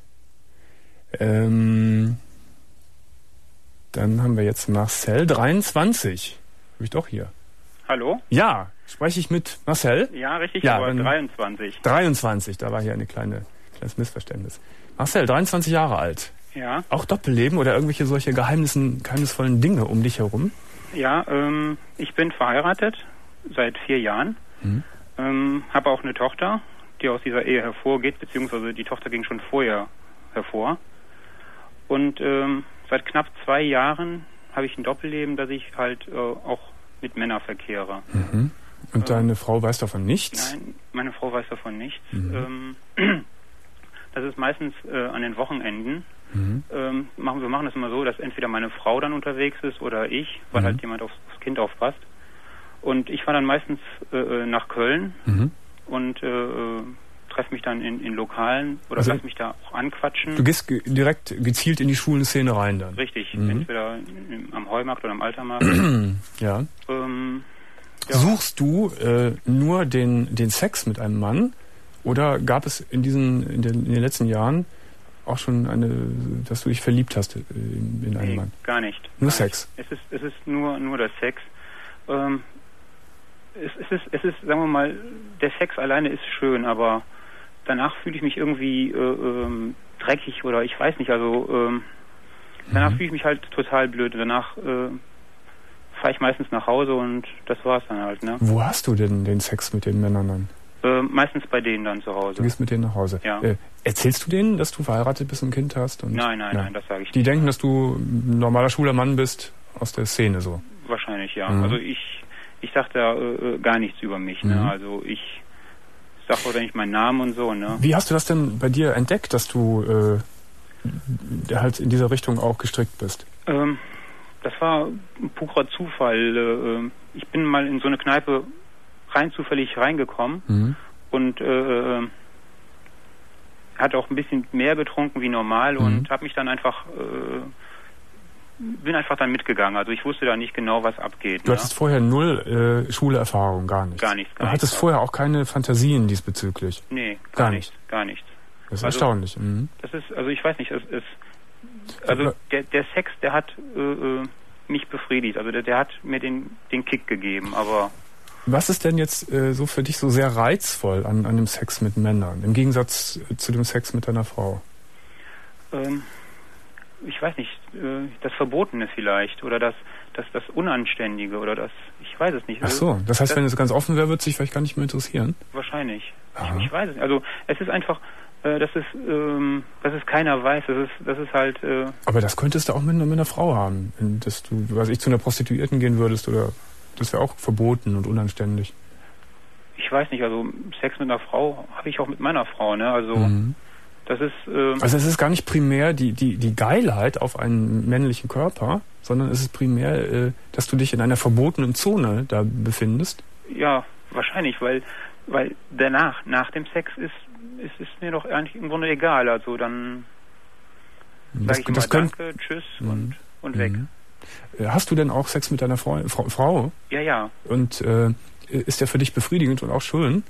Speaker 1: Dann haben wir jetzt Marcel 23. Habe ich doch hier.
Speaker 6: Hallo?
Speaker 1: Ja, spreche ich mit Marcel?
Speaker 6: Ja, richtig, ja, aber 23.
Speaker 1: 23, da war hier ein kleines Missverständnis. Marcel, 23 Jahre alt.
Speaker 6: Ja.
Speaker 1: Auch Doppelleben oder irgendwelche solche geheimnisvollen Dinge um dich herum?
Speaker 6: Ja, ich bin verheiratet seit 4 Jahren. Habe auch eine Tochter, die aus dieser Ehe hervorgeht, beziehungsweise die Tochter ging schon vorher hervor. Und seit knapp 2 Jahren habe ich ein Doppelleben, dass ich halt auch mit Männern verkehre.
Speaker 1: Und deine Frau weiß davon nichts?
Speaker 6: Nein, meine Frau weiß davon nichts. Das ist meistens an den Wochenenden. Wir machen das immer so, dass entweder meine Frau dann unterwegs ist oder ich, weil halt jemand aufs Kind aufpasst. Und ich fahre dann meistens nach Köln und treffe mich dann in Lokalen oder lass mich da auch anquatschen.
Speaker 1: Du gehst direkt gezielt in die Schulenszene rein dann?
Speaker 6: Richtig, entweder am Heumarkt oder am Altermarkt.
Speaker 1: Ja. Suchst du nur den Sex mit einem Mann oder gab es in den letzten Jahren auch schon dass du dich verliebt hast in einen Mann?
Speaker 6: Gar nicht.
Speaker 1: Nur Sex?
Speaker 6: Es ist nur der Sex. Es ist, sagen wir mal, der Sex alleine ist schön, aber danach fühle ich mich irgendwie dreckig oder ich weiß nicht, also danach fühle ich mich halt total blöd. Danach fahre ich meistens nach Hause und das war's dann halt, ne? Wo
Speaker 1: hast du denn den Sex mit den Männern dann?
Speaker 6: Meistens bei denen dann zu Hause.
Speaker 1: Du gehst mit denen nach Hause?
Speaker 6: Ja.
Speaker 1: Erzählst du denen, dass du verheiratet bist und ein Kind hast? Und
Speaker 6: nein, das sage ich nicht.
Speaker 1: Die denken, dass du ein normaler schwuler Mann bist aus der Szene so?
Speaker 6: Wahrscheinlich, ja. Also ich ich sag da gar nichts über mich. Ne? Also ich sag auch nicht meinen Namen und so. Ne?
Speaker 1: Wie hast du das denn bei dir entdeckt, dass du halt in dieser Richtung auch gestrickt bist?
Speaker 6: Das war ein purer Zufall. Ich bin mal in so eine Kneipe zufällig reingekommen und hatte auch ein bisschen mehr getrunken wie normal und habe mich dann bin einfach dann mitgegangen. Also ich wusste da nicht genau, was abgeht.
Speaker 1: Du hattest vorher null Schulerfahrung, gar nichts?
Speaker 6: Gar nichts.
Speaker 1: Du hattest vorher auch keine Fantasien diesbezüglich?
Speaker 6: Nee, gar nichts.
Speaker 1: Das ist erstaunlich.
Speaker 6: Das ist, also ich weiß nicht, also der Sex, der hat mich befriedigt. Also der hat mir den Kick gegeben, aber...
Speaker 1: Was ist denn jetzt so für dich so sehr reizvoll an dem Sex mit Männern, im Gegensatz zu dem Sex mit deiner Frau?
Speaker 6: Ich weiß nicht, das Verbotene vielleicht oder das Unanständige oder das, ich weiß es nicht.
Speaker 1: Ach so, das heißt, wenn es ganz offen wäre, würde es dich vielleicht gar nicht mehr interessieren?
Speaker 6: Wahrscheinlich. Ich weiß es nicht. Also es ist einfach, dass es keiner weiß, das ist halt...
Speaker 1: Aber das könntest du auch mit einer Frau haben, dass du, zu einer Prostituierten gehen würdest oder... Das wäre auch verboten und unanständig.
Speaker 6: Ich weiß nicht, also Sex mit einer Frau habe ich auch mit meiner Frau, ne? Also das ist...
Speaker 1: Also es ist gar nicht primär die Geilheit auf einen männlichen Körper, sondern es ist primär, dass du dich in einer verbotenen Zone da befindest?
Speaker 6: Ja, wahrscheinlich, weil nach dem Sex ist mir doch eigentlich im Grunde egal. Also dann sage ich immer Danke, Tschüss und weg.
Speaker 1: Hast du denn auch Sex mit deiner Frau?
Speaker 6: Ja.
Speaker 1: Und ist der für dich befriedigend und auch schön?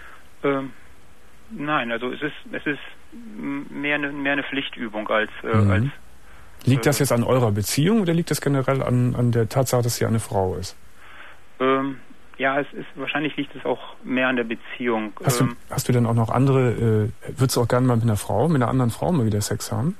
Speaker 6: Nein, also es ist mehr eine Pflichtübung als...
Speaker 1: Liegt das jetzt an eurer Beziehung oder liegt das generell an der Tatsache, dass sie eine Frau ist?
Speaker 6: Ja, wahrscheinlich liegt es auch mehr an der Beziehung.
Speaker 1: Hast du denn auch noch andere, würdest du auch gerne mal mit einer anderen Frau mal wieder Sex haben?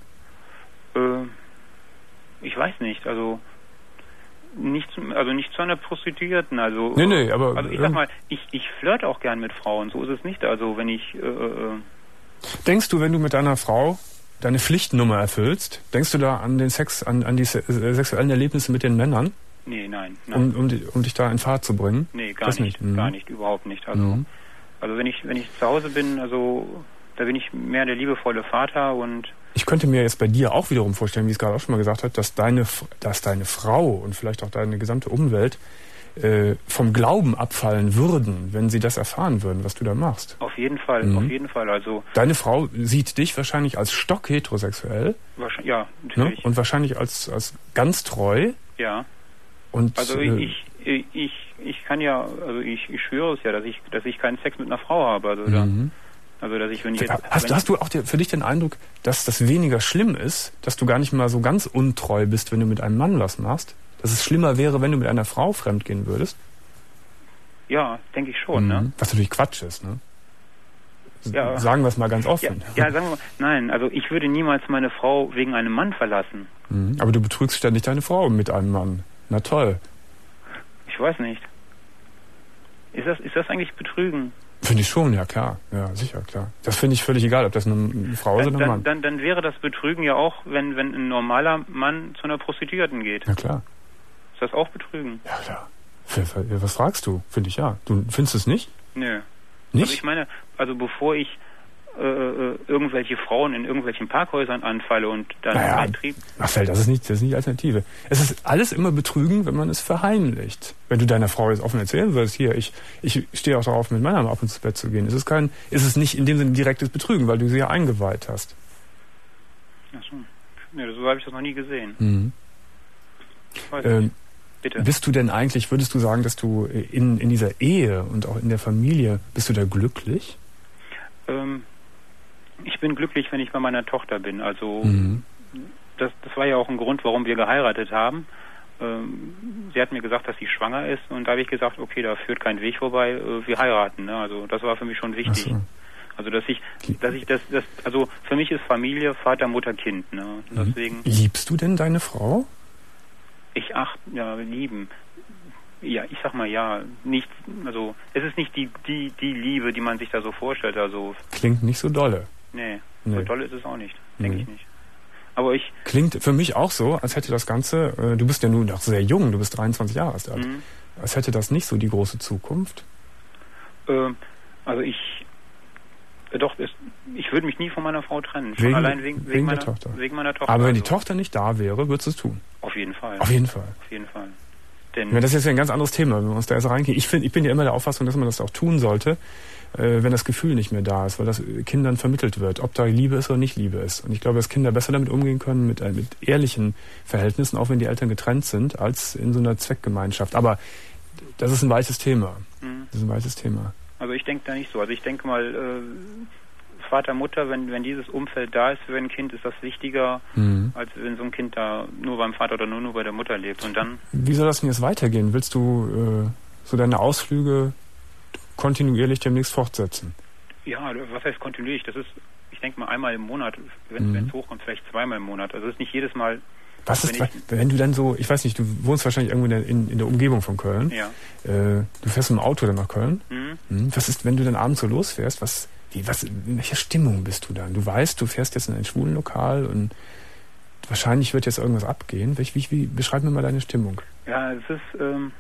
Speaker 6: Ich weiß nicht, also nicht zu einer Prostituierten, also...
Speaker 1: Nee, aber...
Speaker 6: Also ich sag mal, ich flirte auch gern mit Frauen, so ist es nicht, also wenn ich...
Speaker 1: Denkst du, wenn du mit deiner Frau deine Pflichtnummer erfüllst, denkst du da an den Sex, an die sexuellen Erlebnisse mit den Männern?
Speaker 6: Nee, nein.
Speaker 1: Um dich da in Fahrt zu bringen?
Speaker 6: Nee, gar nicht, überhaupt nicht. Also wenn ich zu Hause bin, also da bin ich mehr der liebevolle Vater und...
Speaker 1: Ich könnte mir jetzt bei dir auch wiederum vorstellen, wie es gerade auch schon mal gesagt hat, dass deine Frau und vielleicht auch deine gesamte Umwelt vom Glauben abfallen würden, wenn sie das erfahren würden, was du da machst.
Speaker 6: Auf jeden Fall. Also
Speaker 1: deine Frau sieht dich wahrscheinlich als stockheterosexuell.
Speaker 6: Ja, natürlich.
Speaker 1: Ne? Und wahrscheinlich als ganz treu.
Speaker 6: Ja.
Speaker 1: Und
Speaker 6: also ich kann ja, also ich schwöre es ja, dass ich keinen Sex mit einer Frau habe. Also dass ich, wenn ich jetzt... Hast
Speaker 1: du auch für dich den Eindruck, dass das weniger schlimm ist, dass du gar nicht mal so ganz untreu bist, wenn du mit einem Mann was machst? Dass es schlimmer wäre, wenn du mit einer Frau fremdgehen würdest?
Speaker 6: Ja, denke ich schon, ne?
Speaker 1: Was natürlich Quatsch ist, ne?
Speaker 6: Ja.
Speaker 1: Sagen wir es mal ganz offen.
Speaker 6: Ja, sagen wir mal, nein, also ich würde niemals meine Frau wegen einem Mann verlassen.
Speaker 1: Aber du betrügst ständig deine Frau mit einem Mann. Na toll.
Speaker 6: Ich weiß nicht. Ist das eigentlich Betrügen?
Speaker 1: Finde ich schon, ja klar. Ja, sicher, klar. Das finde ich völlig egal, ob das eine Frau ist oder ein Mann.
Speaker 6: Dann wäre das Betrügen ja auch, wenn ein normaler Mann zu einer Prostituierten geht.
Speaker 1: Na klar.
Speaker 6: Ist das auch Betrügen?
Speaker 1: Ja, klar. Was fragst du? Finde ich ja. Du findest es nicht?
Speaker 6: Nö.
Speaker 1: Nicht?
Speaker 6: Also ich meine, bevor ich irgendwelche Frauen in irgendwelchen Parkhäusern anfalle und dann Betrieb...
Speaker 1: Marcel, das ist nicht die Alternative. Es ist alles immer Betrügen, wenn man es verheimlicht. Wenn du deiner Frau jetzt offen erzählen würdest, hier, ich stehe auch darauf, mit Männern ab und ins Bett zu gehen, ist es nicht in dem Sinne direktes Betrügen, weil du sie ja eingeweiht hast.
Speaker 6: Ach so. Nee, so habe ich das noch nie gesehen. Weiß nicht. Bitte.
Speaker 1: Bist du denn eigentlich, würdest du sagen, dass du in dieser Ehe und auch in der Familie, bist du da glücklich?
Speaker 6: Ich bin glücklich, wenn ich bei meiner Tochter bin. Also das war ja auch ein Grund, warum wir geheiratet haben. Sie hat mir gesagt, dass sie schwanger ist und da habe ich gesagt, okay, da führt kein Weg vorbei, wir heiraten. Ne? Also das war für mich schon wichtig. So. Also also für mich ist Familie Vater, Mutter, Kind. Ne? Deswegen.
Speaker 1: Liebst du denn deine Frau?
Speaker 6: Lieben. Ja, ich sag mal ja, nicht, also es ist nicht die Liebe, die man sich da so vorstellt. Also
Speaker 1: klingt nicht so dolle.
Speaker 6: Nee. So doll ist es auch nicht, denke ich nicht. Aber
Speaker 1: klingt für mich auch so, als hätte das Ganze, du bist ja nun noch sehr jung, du bist 23 Jahre alt, als hätte das nicht so die große Zukunft?
Speaker 6: Also ich würde mich nie von meiner Frau trennen. Schon
Speaker 1: Wegen,
Speaker 6: allein wegen
Speaker 1: der Tochter.
Speaker 6: Wegen meiner Tochter.
Speaker 1: Aber wenn die Tochter nicht da wäre, würdest du es tun?
Speaker 6: Auf jeden Fall.
Speaker 1: Auf jeden Fall.
Speaker 6: Auf jeden Fall. Denn
Speaker 1: ja, das ist jetzt ein ganz anderes Thema, wenn wir uns da erst reingehen. Ich bin ja immer der Auffassung, dass man das auch tun sollte, wenn das Gefühl nicht mehr da ist, weil das Kindern vermittelt wird, ob da Liebe ist oder nicht Liebe ist. Und ich glaube, dass Kinder besser damit umgehen können, mit ehrlichen Verhältnissen, auch wenn die Eltern getrennt sind, als in so einer Zweckgemeinschaft. Aber das ist ein weites Thema. Das ist ein weites Thema.
Speaker 6: Also ich denke da nicht so. Also ich denke mal, Vater, Mutter, wenn dieses Umfeld da ist für ein Kind, ist das wichtiger, als wenn so ein Kind da nur beim Vater oder nur bei der Mutter lebt. Und dann. Wie
Speaker 1: soll das denn jetzt weitergehen? Willst du so deine Ausflüge kontinuierlich demnächst fortsetzen?
Speaker 6: Ja, was heißt kontinuierlich? Das ist, ich denke mal, einmal im Monat, wenn es hochkommt, vielleicht zweimal im Monat. Also es ist nicht jedes Mal.
Speaker 1: Was ist, wenn du dann so, ich weiß nicht, du wohnst wahrscheinlich irgendwo in der Umgebung von Köln.
Speaker 6: Ja.
Speaker 1: Du fährst mit dem Auto dann nach Köln. Was ist, wenn du dann abends so losfährst? In welcher Stimmung bist du dann? Du weißt, du fährst jetzt in ein Schwulenlokal und wahrscheinlich wird jetzt irgendwas abgehen. Beschreib mir mal deine Stimmung.
Speaker 6: Ja, es ist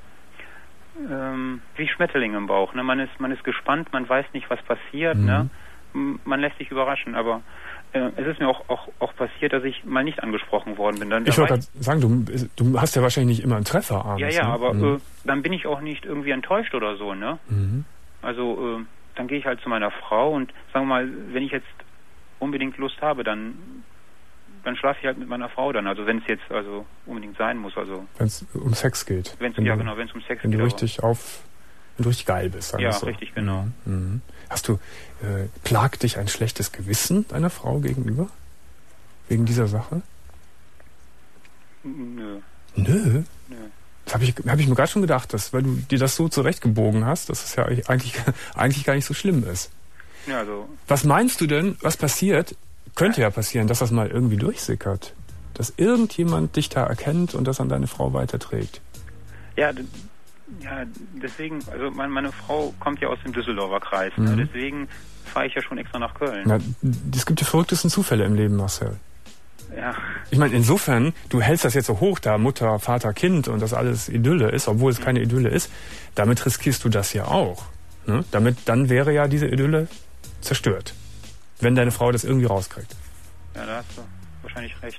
Speaker 6: wie Schmetterling im Bauch. Ne? Man ist gespannt, man weiß nicht, was passiert. Ne? Man lässt sich überraschen, aber es ist mir auch passiert, dass ich mal nicht angesprochen worden bin.
Speaker 1: Ich wollte gerade sagen, du hast ja wahrscheinlich nicht immer einen Treffer abends.
Speaker 6: Ja, aber dann bin ich auch nicht irgendwie enttäuscht oder so. Ne? Also dann gehe ich halt zu meiner Frau und sagen wir mal, wenn ich jetzt unbedingt Lust habe, dann schlafe ich halt mit meiner Frau dann. Also wenn es jetzt also unbedingt sein muss. Also
Speaker 1: wenn es um Sex geht.
Speaker 6: Wenn es um Sex geht.
Speaker 1: Wenn du richtig geil bist.
Speaker 6: Ja, so. Richtig, genau.
Speaker 1: Hast du, plagt dich ein schlechtes Gewissen deiner Frau gegenüber? Wegen dieser Sache?
Speaker 6: Nö.
Speaker 1: Nö? Nö. Das hab ich mir gerade schon gedacht, weil du dir das so zurechtgebogen hast, dass es ja eigentlich gar nicht so schlimm ist.
Speaker 6: Ja, also.
Speaker 1: Was meinst du denn, was passiert? Könnte ja passieren, dass das mal irgendwie durchsickert. Dass irgendjemand dich da erkennt und das an deine Frau weiterträgt.
Speaker 6: Ja, deswegen, also meine Frau kommt ja aus dem Düsseldorfer Kreis. Ne? Deswegen fahre ich ja schon extra nach Köln.
Speaker 1: Na, es gibt die verrücktesten Zufälle im Leben, Marcel.
Speaker 6: Ja.
Speaker 1: Ich meine, insofern, du hältst das jetzt so hoch, da Mutter, Vater, Kind und das alles Idylle ist, obwohl es keine Idylle ist, damit riskierst du das ja auch. Ne? Dann wäre ja diese Idylle zerstört. Wenn deine Frau das irgendwie rauskriegt.
Speaker 6: Ja, da hast du wahrscheinlich recht.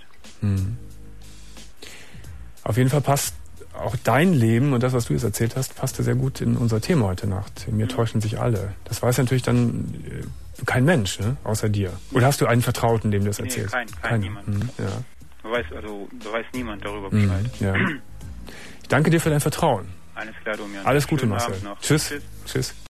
Speaker 1: Auf jeden Fall passt auch dein Leben und das, was du jetzt erzählt hast, passte sehr gut in unser Thema heute Nacht. In mir täuschen sich alle. Das weiß natürlich dann kein Mensch, ne? Außer dir. Oder hast du einen Vertrauten, dem du das erzählst?
Speaker 6: Kein niemand.
Speaker 1: Ja.
Speaker 6: Da weiß niemand darüber Bescheid.
Speaker 1: Ja. Ich danke dir für dein Vertrauen.
Speaker 6: Alles klar, Domian.
Speaker 1: Alles Gute, Marcel. Tschüss. Tschüss.